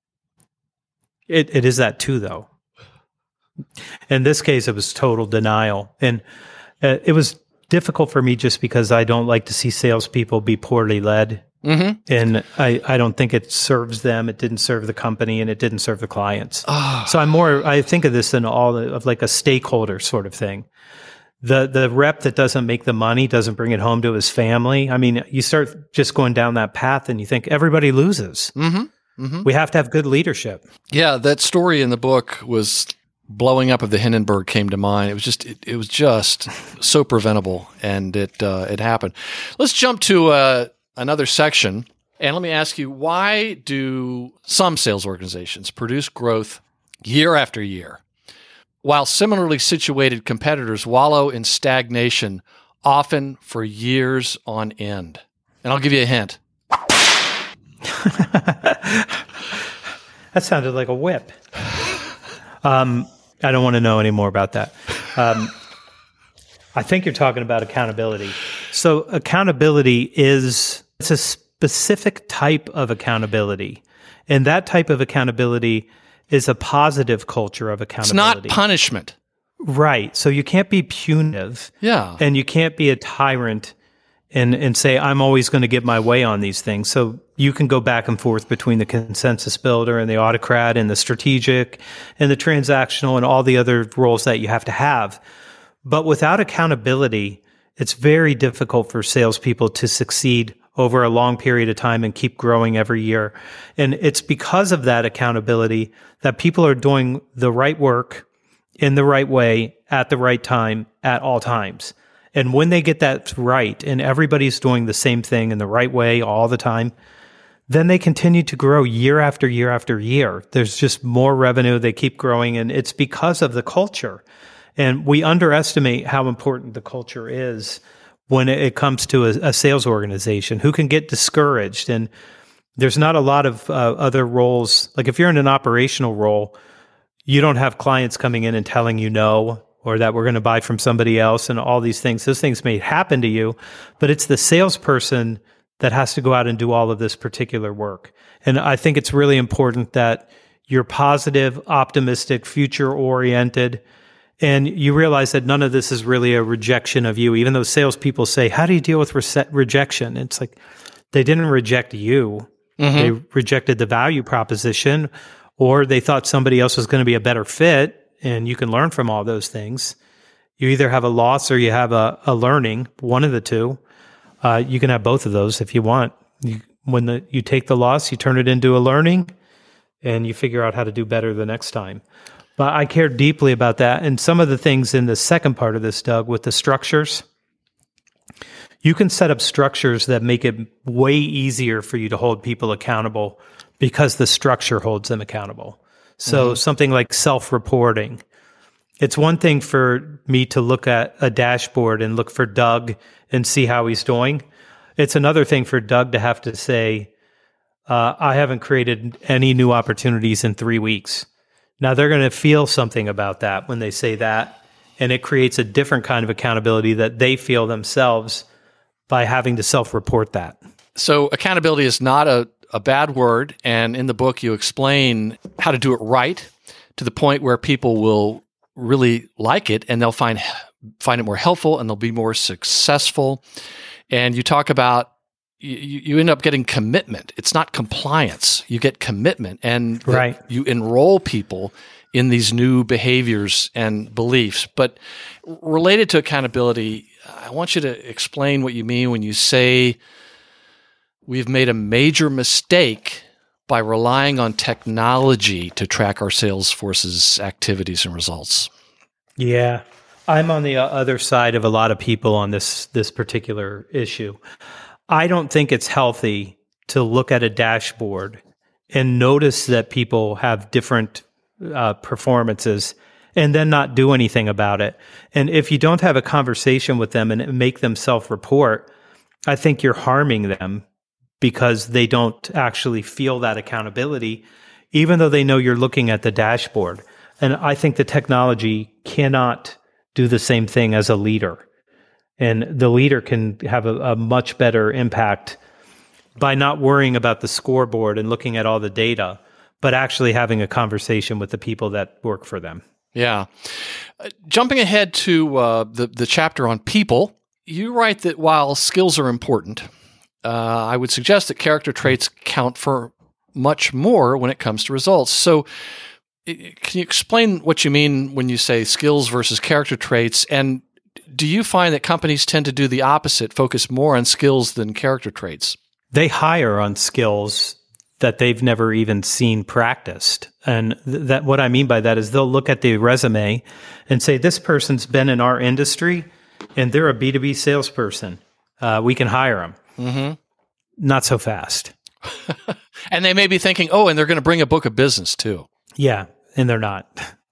It is that too, though. In this case, it was total denial. And it was difficult for me just because I don't like to see salespeople be poorly led. Mm-hmm. And I don't think it serves them. It didn't serve the company, and it didn't serve the clients. So I think of this in all of like a stakeholder sort of thing. The rep that doesn't make the money doesn't bring it home to his family. I mean, you start just going down that path and you think everybody loses. Mm-hmm. Mm-hmm. We have to have good leadership. Yeah, that story in the book was blowing up of the Hindenburg came to mind. It was just so preventable, and it happened. Let's jump to another section, and let me ask you, why do some sales organizations produce growth year after year, while similarly situated competitors wallow in stagnation, often for years on end? And I'll give you a hint. That sounded like a whip. I don't want to know any more about that. I think you're talking about accountability. So accountability it's a specific type of accountability. And that type of accountability is a positive culture of accountability. It's not punishment. Right. So you can't be punitive. Yeah. And you can't be a tyrant and say, I'm always going to get my way on these things. So you can go back and forth between the consensus builder and the autocrat and the strategic and the transactional and all the other roles that you have to have. But without accountability, it's very difficult for salespeople to succeed over a long period of time and keep growing every year. And it's because of that accountability that people are doing the right work in the right way at the right time at all times. And when they get that right and everybody's doing the same thing in the right way all the time, then they continue to grow year after year after year. There's just more revenue. They keep growing, and it's because of the culture. And we underestimate how important the culture is when it comes to a sales organization who can get discouraged. And there's not a lot of other roles. Like if you're in an operational role, you don't have clients coming in and telling you no, or that we're going to buy from somebody else and all these things. Those things may happen to you, but it's the salesperson that has to go out and do all of this particular work. And I think it's really important that you're positive, optimistic, future-oriented, and you realize that none of this is really a rejection of you, even though salespeople say, how do you deal with rejection? It's like, they didn't reject you. Mm-hmm. They rejected the value proposition, or they thought somebody else was going to be a better fit, and you can learn from all those things. You either have a loss or you have a learning, one of the two. You can have both of those if you want. When you take the loss, you turn it into a learning, and you figure out how to do better the next time. But I care deeply about that. And some of the things in the second part of this, Doug, with the structures, you can set up structures that make it way easier for you to hold people accountable because the structure holds them accountable. So something like self-reporting. It's one thing for me to look at a dashboard and look for Doug and see how he's doing. It's another thing for Doug to have to say, I haven't created any new opportunities in 3 weeks. Now, they're going to feel something about that when they say that, and it creates a different kind of accountability that they feel themselves by having to self-report that. So accountability is not a bad word, and in the book you explain how to do it right to the point where people will really like it, and they'll find it more helpful, and they'll be more successful. And you talk about you end up getting commitment. It's not compliance. You get commitment, and you enroll people in these new behaviors and beliefs. But related to accountability, I want you to explain what you mean when you say we've made a major mistake by relying on technology to track our sales force's activities and results. Yeah. I'm on the other side of a lot of people on this particular issue. I don't think it's healthy to look at a dashboard and notice that people have different performances and then not do anything about it. And if you don't have a conversation with them and make them self-report, I think you're harming them because they don't actually feel that accountability, even though they know you're looking at the dashboard. And I think the technology cannot do the same thing as a leader. And the leader can have a much better impact by not worrying about the scoreboard and looking at all the data, but actually having a conversation with the people that work for them. Yeah. Jumping ahead to the chapter on people, you write that while skills are important, I would suggest that character traits count for much more when it comes to results. So can you explain what you mean when you say skills versus character traits? And do you find that companies tend to do the opposite, focus more on skills than character traits? They hire on skills that they've never even seen practiced. And that what I mean by that is they'll look at the resume and say, this person's been in our industry and they're a B2B salesperson. We can hire them. Mm-hmm. Not so fast. And they may be thinking, oh, and they're going to bring a book of business too. Yeah, and they're not.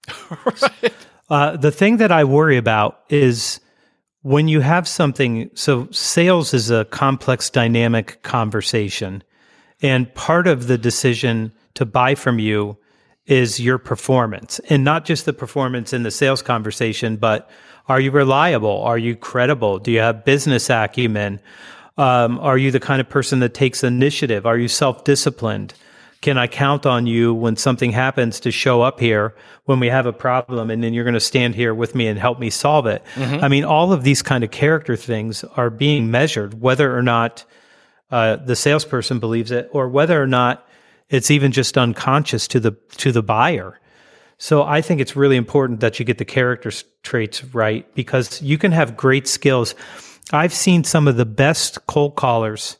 Right. The thing that I worry about is when you have something, so sales is a complex, dynamic conversation. And part of the decision to buy from you is your performance. And not just the performance in the sales conversation, but are you reliable? Are you credible? Do you have business acumen? Are you the kind of person that takes initiative? Are you self-disciplined? Can I count on you when something happens to show up here when we have a problem and then you're going to stand here with me and help me solve it? Mm-hmm. I mean, all of these kind of character things are being measured, whether or not the salesperson believes it or whether or not it's even just unconscious to the buyer. So I think it's really important that you get the character traits right because you can have great skills. I've seen some of the best cold callers,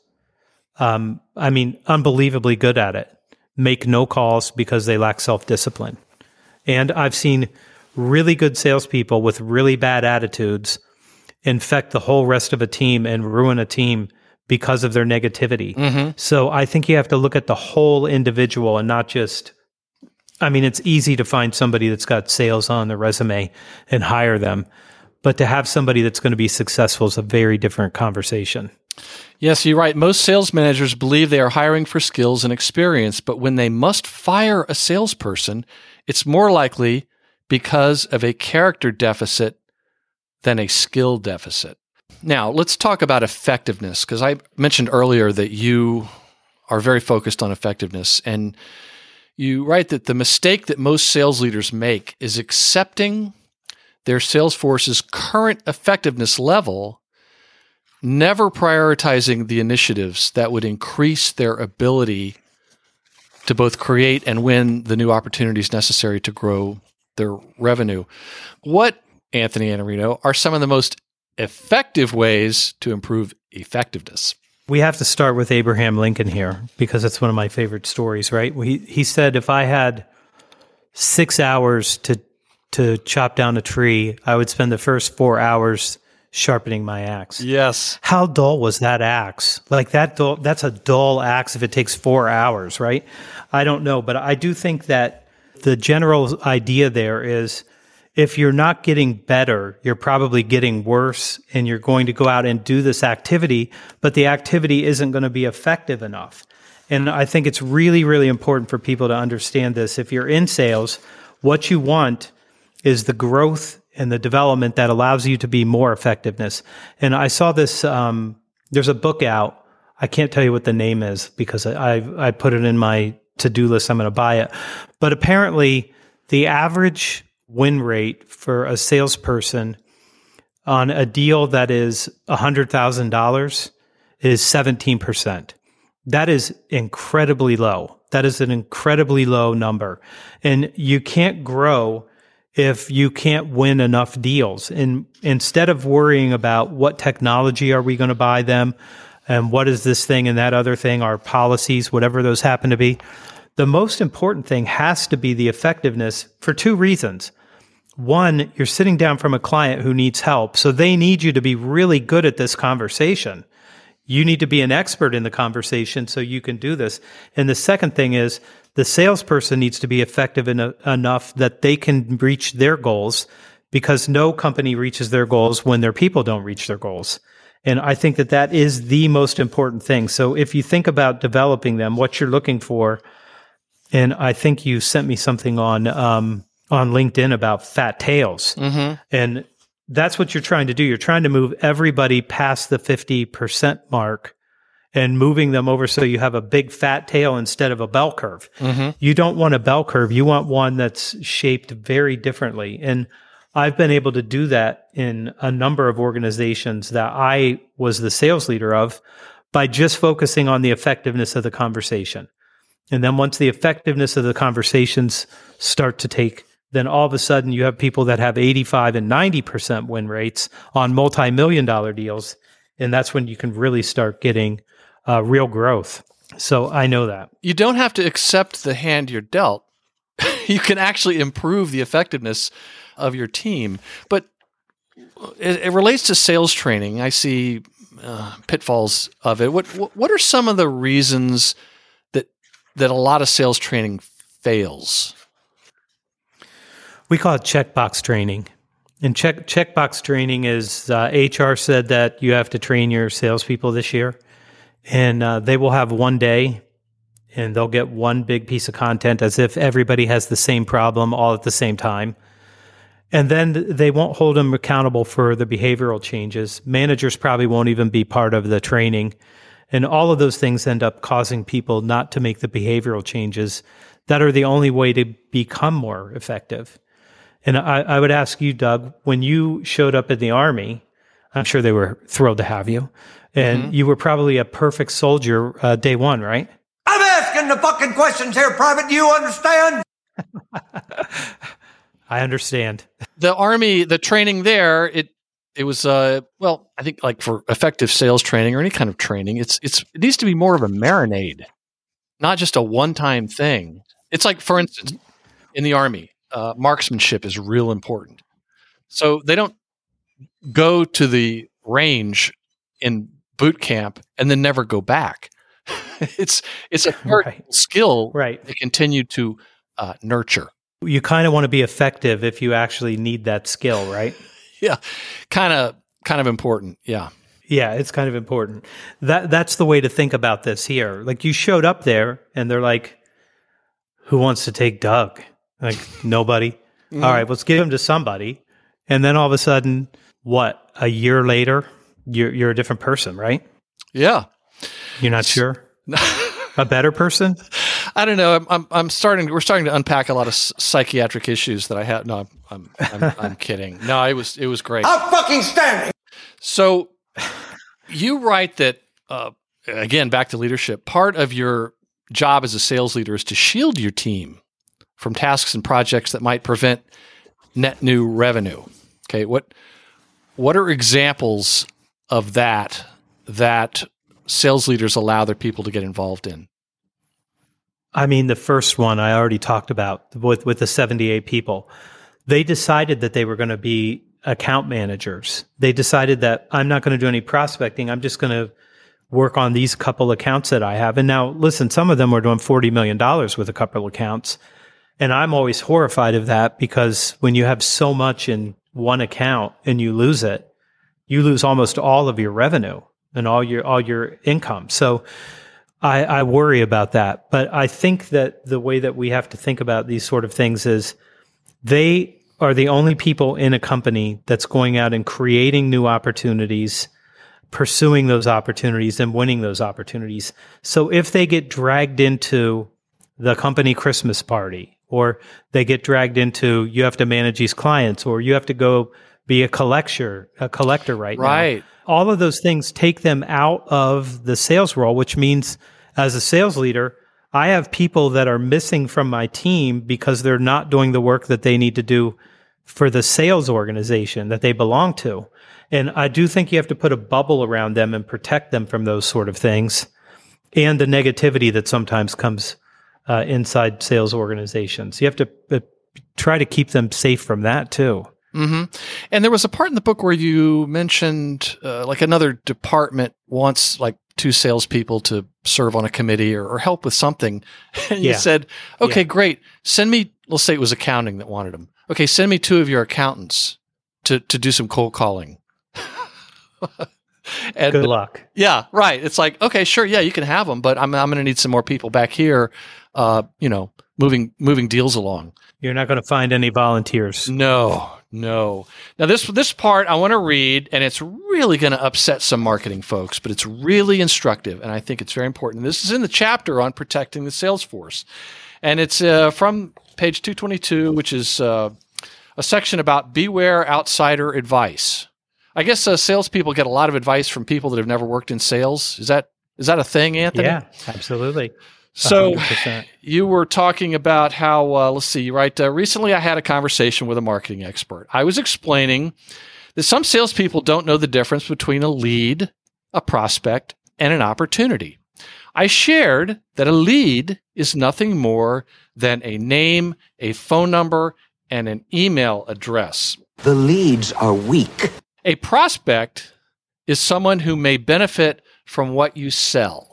unbelievably good at it, make no calls because they lack self-discipline. And I've seen really good salespeople with really bad attitudes infect the whole rest of a team and ruin a team because of their negativity. Mm-hmm. So I think you have to look at the whole individual and not just, it's easy to find somebody that's got sales on their resume and hire them. But to have somebody that's going to be successful is a very different conversation. Yes, you're right. Most sales managers believe they are hiring for skills and experience, but when they must fire a salesperson, it's more likely because of a character deficit than a skill deficit. Now, let's talk about effectiveness, because I mentioned earlier that you are very focused on effectiveness, and you write that the mistake that most sales leaders make is accepting their sales force's current effectiveness level, never prioritizing the initiatives that would increase their ability to both create and win the new opportunities necessary to grow their revenue. What, Anthony Iannarino, are some of the most effective ways to improve effectiveness? We have to start with Abraham Lincoln here because it's one of my favorite stories, right? He said, if I had 6 hours to chop down a tree, I would spend the first 4 hours sharpening my axe. Yes. How dull was that axe? Like that's a dull axe if it takes 4 hours, right? I don't know, but I do think that the general idea there is if you're not getting better, you're probably getting worse and you're going to go out and do this activity, but the activity isn't going to be effective enough. And I think it's really, really important for people to understand this. If you're in sales, what you want is the growth and the development that allows you to be more effectiveness. And I saw this, there's a book out. I can't tell you what the name is because I put it in my to-do list. I'm going to buy it. But apparently the average win rate for a salesperson on a deal that is $100,000 is 17%. That is incredibly low. That is an incredibly low number. And you can't grow if you can't win enough deals. And instead of worrying about what technology are we going to buy them and what is this thing and that other thing, our policies, whatever those happen to be, the most important thing has to be the effectiveness for two reasons. One, you're sitting down from a client who needs help, so they need you to be really good at this conversation. You need to be an expert in the conversation so you can do this. And the second thing is the salesperson needs to be effective enough that they can reach their goals, because no company reaches their goals when their people don't reach their goals. And I think that that is the most important thing. So if you think about developing them, what you're looking for, and I think you sent me something on on LinkedIn about fat tails. And that's what you're trying to do. You're trying to move everybody past the 50% mark and moving them over so you have a big fat tail instead of a bell curve. You don't want a bell curve. You want one that's shaped very differently. And I've been able to do that in a number of organizations that I was the sales leader of by just focusing on the effectiveness of the conversation. And then once the effectiveness of the conversations start to take, then all of a sudden you have people that have 85 and 90% win rates on multi-million-dollar deals. And that's when you can really start getting real growth. So I know that. You don't have to accept the hand you're dealt. You can actually improve the effectiveness of your team. But it relates to sales training. I see pitfalls of it. What are some of the reasons that a lot of sales training fails? We call it checkbox training. And checkbox training is HR said that you have to train your salespeople this year. And they will have one day and they'll get one big piece of content as if everybody has the same problem all at the same time. And then they won't hold them accountable for the behavioral changes. Managers probably won't even be part of the training. And all of those things end up causing people not to make the behavioral changes that are the only way to become more effective. And I would ask you, Doug, when you showed up in the Army, I'm sure they were thrilled to have you. And you were probably a perfect soldier day one, right? I'm asking the fucking questions here, Private. Do you understand? I understand. The Army, the training there, it was well, I think like for effective sales training or any kind of training, it needs to be more of a marinade, not just a one-time thing. It's like, for instance, in the Army, marksmanship is real important. So they don't go to the range in boot camp and then never go back. It's a skill to continue to nurture. You kind of want to be effective if you actually need that skill, right? Yeah, kind of important. Yeah, it's kind of important. That's the way to think about this here. Like you showed up there, and they're like, "Who wants to take Doug?" Like nobody. All right, let's give him to somebody. And then all of a sudden, what? A year later, you're a different person, right? Yeah. You're not sure? A better person? I don't know. We're starting to unpack a lot of psychiatric issues that I have. No, I'm kidding. No, it was great. I'm fucking standing. So you write that, again, back to leadership, part of your job as a sales leader is to shield your team from tasks and projects that might prevent net new revenue. Okay. What are examples of that sales leaders allow their people to get involved in? I mean, the first one I already talked about with the 78 people. They decided that they were going to be account managers. They decided that I'm not going to do any prospecting. I'm just going to work on these couple accounts that I have. And now, listen, some of them were doing $40 million with a couple accounts. And I'm always horrified of that because when you have so much in one account and you lose it, you lose almost all of your revenue and all your income. So I worry about that. But I think that the way that we have to think about these sort of things is they are the only people in a company that's going out and creating new opportunities, pursuing those opportunities and winning those opportunities. So if they get dragged into the company Christmas party, or they get dragged into, you have to manage these clients, or you have to go be a collector right now. All of those things take them out of the sales role, which means as a sales leader, I have people that are missing from my team because they're not doing the work that they need to do for the sales organization that they belong to. And I do think you have to put a bubble around them and protect them from those sort of things and the negativity that sometimes comes inside sales organizations. You have to try to keep them safe from that too. Mm-hmm. And there was a part in the book where you mentioned like another department wants like 2 salespeople to serve on a committee or help with something. And you said, okay, great. Send me, let's say it was accounting that wanted them. Okay, send me 2 of your accountants to do some cold calling. And, good luck. Yeah, right. It's like, okay, sure. Yeah, you can have them, but I'm going to need some more people back here, moving deals along. You're not going to find any volunteers. No. Now this part I want to read, and it's really going to upset some marketing folks, but it's really instructive, and I think it's very important. This is in the chapter on protecting the sales force, and it's from page 222, which is a section about beware outsider advice. I guess salespeople get a lot of advice from people that have never worked in sales. Is that a thing, Anthony? Yeah, absolutely. So 100%. You were talking about how, let's see, right? Recently I had a conversation with a marketing expert. I was explaining that some salespeople don't know the difference between a lead, a prospect, and an opportunity. I shared that a lead is nothing more than a name, a phone number, and an email address. The leads are weak. A prospect is someone who may benefit from what you sell.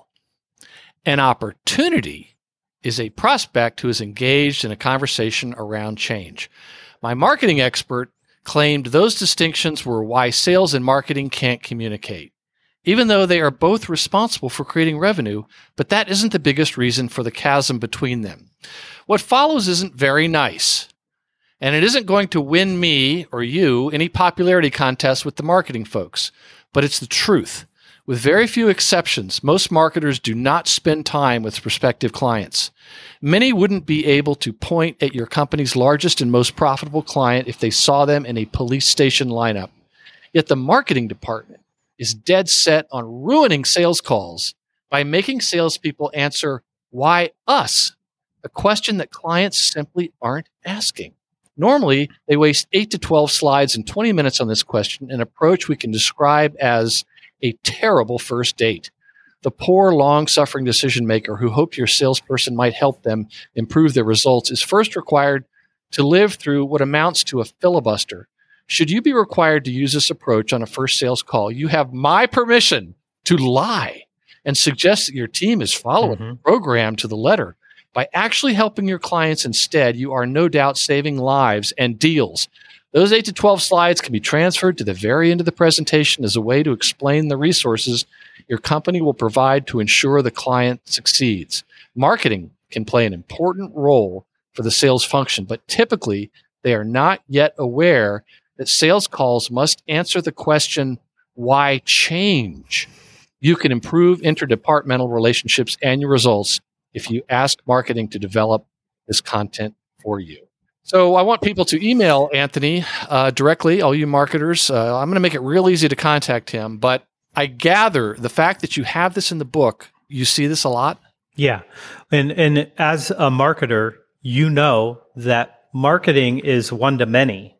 An opportunity is a prospect who is engaged in a conversation around change. My marketing expert claimed those distinctions were why sales and marketing can't communicate, even though they are both responsible for creating revenue, but that isn't the biggest reason for the chasm between them. What follows isn't very nice, and it isn't going to win me or you any popularity contest with the marketing folks, but it's the truth. With very few exceptions, most marketers do not spend time with prospective clients. Many wouldn't be able to point at your company's largest and most profitable client if they saw them in a police station lineup. Yet the marketing department is dead set on ruining sales calls by making salespeople answer, "Why us?" a question that clients simply aren't asking. Normally, they waste 8 to 12 slides and 20 minutes on this question, an approach we can describe as a terrible first date. The poor, long-suffering decision maker who hoped your salesperson might help them improve their results is first required to live through what amounts to a filibuster. Should you be required to use this approach on a first sales call, you have my permission to lie and suggest that your team is following the program to the letter. By actually helping your clients instead, you are no doubt saving lives and deals. Those 8 to 12 slides can be transferred to the very end of the presentation as a way to explain the resources your company will provide to ensure the client succeeds. Marketing can play an important role for the sales function, but typically they are not yet aware that sales calls must answer the question, why change? You can improve interdepartmental relationships and your results if you ask marketing to develop this content for you. So I want people to email Anthony directly, all you marketers. I'm going to make it real easy to contact him, but I gather the fact that you have this in the book, you see this a lot? Yeah. And as a marketer, you know that marketing is one to many.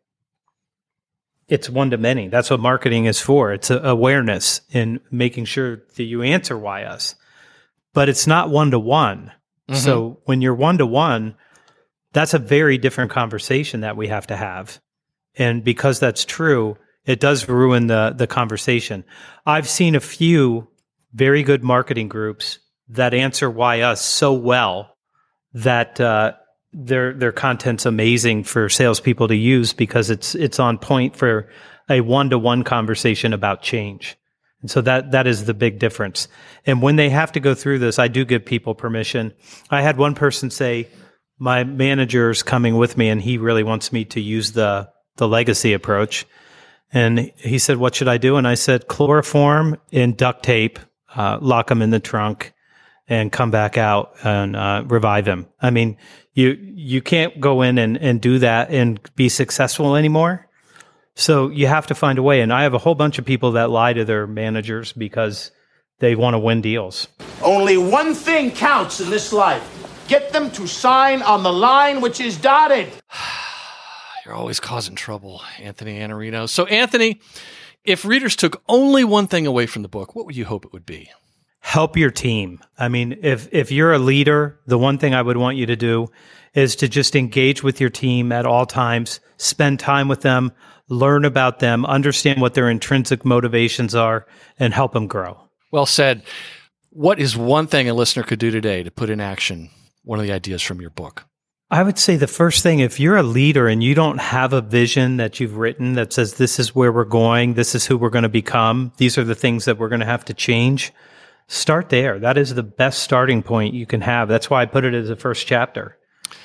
It's one to many. That's what marketing is for. It's awareness and making sure that you answer why us. But it's not one to one. So when you're one to one, that's a very different conversation that we have to have. And because that's true, it does ruin the conversation. I've seen a few very good marketing groups that answer why us so well that their content's amazing for salespeople to use because it's on point for a one-to-one conversation about change. And so that is the big difference. And when they have to go through this, I do give people permission. I had one person say, my manager's coming with me and he really wants me to use the legacy approach. And he said, what should I do? And I said, chloroform and duct tape, lock him in the trunk and come back out and revive him. I mean, you can't go in and do that and be successful anymore. So you have to find a way. And I have a whole bunch of people that lie to their managers because they want to win deals. Only one thing counts in this life. Get them to sign on the line which is dotted. You're always causing trouble, Anthony Iannarino. So, Anthony, if readers took only one thing away from the book, what would you hope it would be? Help your team. I mean, if you're a leader, the one thing I would want you to do is to just engage with your team at all times, spend time with them, learn about them, understand what their intrinsic motivations are, and help them grow. Well said. What is one thing a listener could do today to put in action one of the ideas from your book? I would say the first thing, if you're a leader and you don't have a vision that you've written that says this is where we're going, this is who we're going to become, these are the things that we're going to have to change, start there. That is the best starting point you can have. That's why I put it as the first chapter.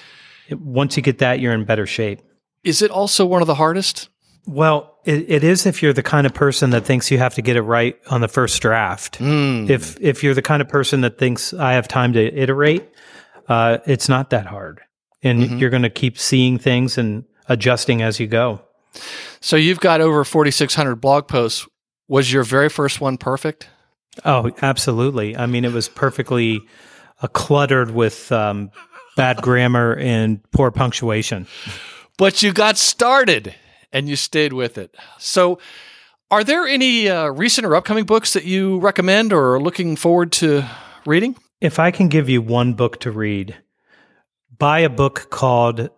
Once you get that, you're in better shape. Is it also one of the hardest? Well, it is if you're the kind of person that thinks you have to get it right on the first draft. If you're the kind of person that thinks I have time to iterate, it's not that hard. And you're going to keep seeing things and adjusting as you go. So you've got over 4,600 blog posts. Was your very first one perfect? Oh, absolutely. I mean, it was perfectly cluttered with bad grammar and poor punctuation. But you got started and you stayed with it. So are there any recent or upcoming books that you recommend or are looking forward to reading? If I can give you one book to read, buy a book called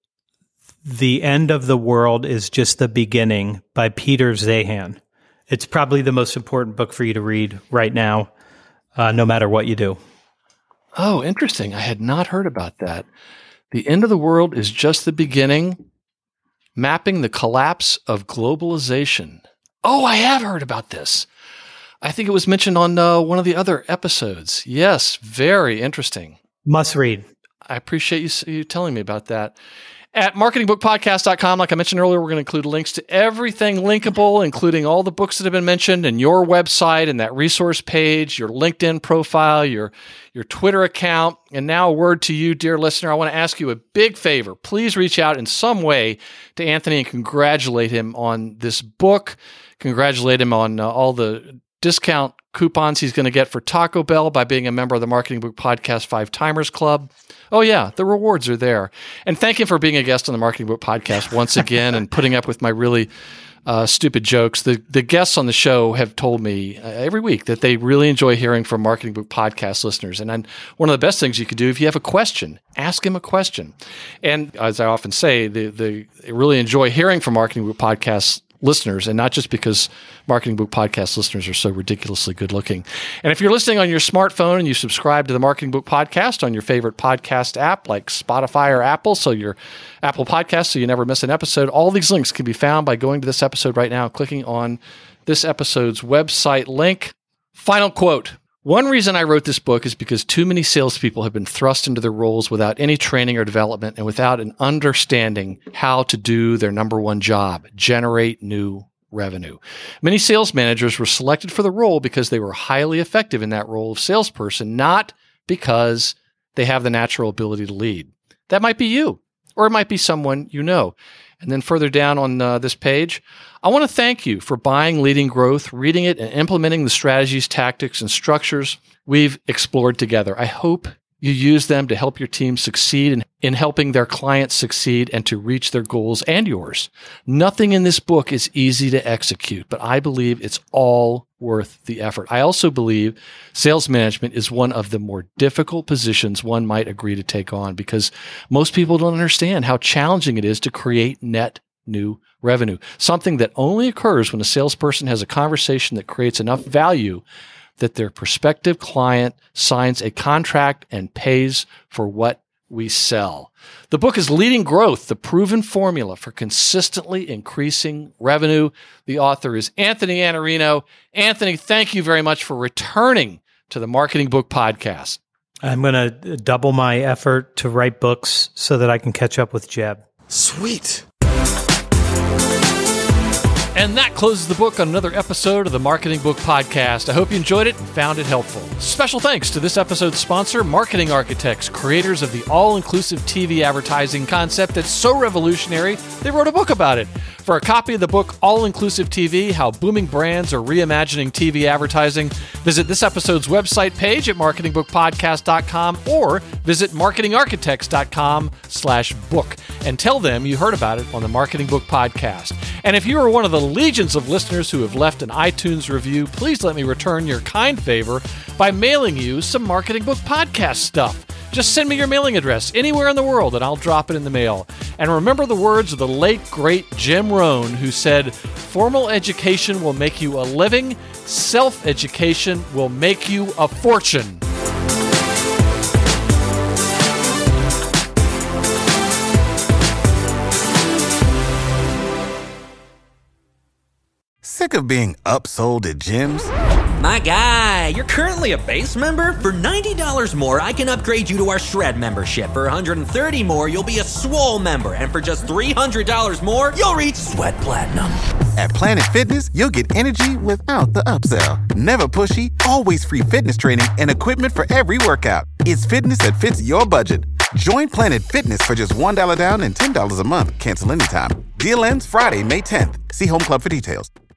The End of the World is Just the Beginning by Peter Zeihan. It's probably the most important book for you to read right now, no matter what you do. Oh, interesting. I had not heard about that. The End of the World is Just the Beginning, Mapping the Collapse of Globalization. Oh, I have heard about this. I think it was mentioned on one of the other episodes. Yes, very interesting. Must read. I appreciate you telling me about that. At marketingbookpodcast.com, like I mentioned earlier, we're going to include links to everything linkable, including all the books that have been mentioned, and your website and that resource page, your LinkedIn profile, your Twitter account. And now a word to you, dear listener. I want to ask you a big favor. Please reach out in some way to Anthony and congratulate him on this book. Congratulate him on all the discount coupons he's going to get for Taco Bell by being a member of the Marketing Book Podcast 5-Timers Club. Oh, yeah, the rewards are there. And thank him for being a guest on the Marketing Book Podcast once again and putting up with my really stupid jokes. The guests on the show have told me every week that they really enjoy hearing from Marketing Book Podcast listeners. And one of the best things you could do, if you have a question, ask him a question. And as I often say, they really enjoy hearing from Marketing Book Podcast listeners, and not just because Marketing Book Podcast listeners are so ridiculously good looking. And if you're listening on your smartphone and you subscribe to the Marketing Book Podcast on your favorite podcast app like Spotify or Apple, so your Apple Podcast, so you never miss an episode, all these links can be found by going to this episode right now, clicking on this episode's website link. Final quote. One reason I wrote this book is because too many salespeople have been thrust into their roles without any training or development and without an understanding how to do their number one job, generate new revenue. Many sales managers were selected for the role because they were highly effective in that role of salesperson, not because they have the natural ability to lead. That might be you, or it might be someone you know. And then further down on this page, I want to thank you for buying Leading Growth, reading it, and implementing the strategies, tactics, and structures we've explored together. I hope you use them to help your team succeed in helping their clients succeed and to reach their goals and yours. Nothing in this book is easy to execute, but I believe it's all worth the effort. I also believe sales management is one of the more difficult positions one might agree to take on because most people don't understand how challenging it is to create net new revenue, something that only occurs when a salesperson has a conversation that creates enough value that their prospective client signs a contract and pays for what we sell. The book is Leading Growth, the proven formula for consistently increasing revenue. The author is Anthony Iannarino. Anthony, thank you very much for returning to the Marketing Book Podcast. I'm going to double my effort to write books so that I can catch up with Jeb. Sweet. And that closes the book on another episode of the Marketing Book Podcast. I hope you enjoyed it and found it helpful. Special thanks to this episode's sponsor, Marketing Architects, creators of the all-inclusive TV advertising concept that's so revolutionary, they wrote a book about it. For a copy of the book, All-Inclusive TV, How Booming Brands Are Reimagining TV Advertising, visit this episode's website page at marketingbookpodcast.com or visit marketingarchitects.com/book and tell them you heard about it on the Marketing Book Podcast. And if you are one of the legions of listeners who have left an iTunes review, please let me return your kind favor by mailing you some Marketing Book Podcast stuff. Just send me your mailing address anywhere in the world and I'll drop it in the mail. And remember the words of the late, great Jim Rohn, who said, "Formal education will make you a living, self-education will make you a fortune." Sick of being upsold at gyms? My guy, you're currently a base member? For $90 more, I can upgrade you to our Shred membership. For $130 more, you'll be a Swole member. And for just $300 more, you'll reach Sweat Platinum. At Planet Fitness, you'll get energy without the upsell. Never pushy, always free fitness training and equipment for every workout. It's fitness that fits your budget. Join Planet Fitness for just $1 down and $10 a month. Cancel anytime. Deal ends Friday, May 10th. See Home Club for details.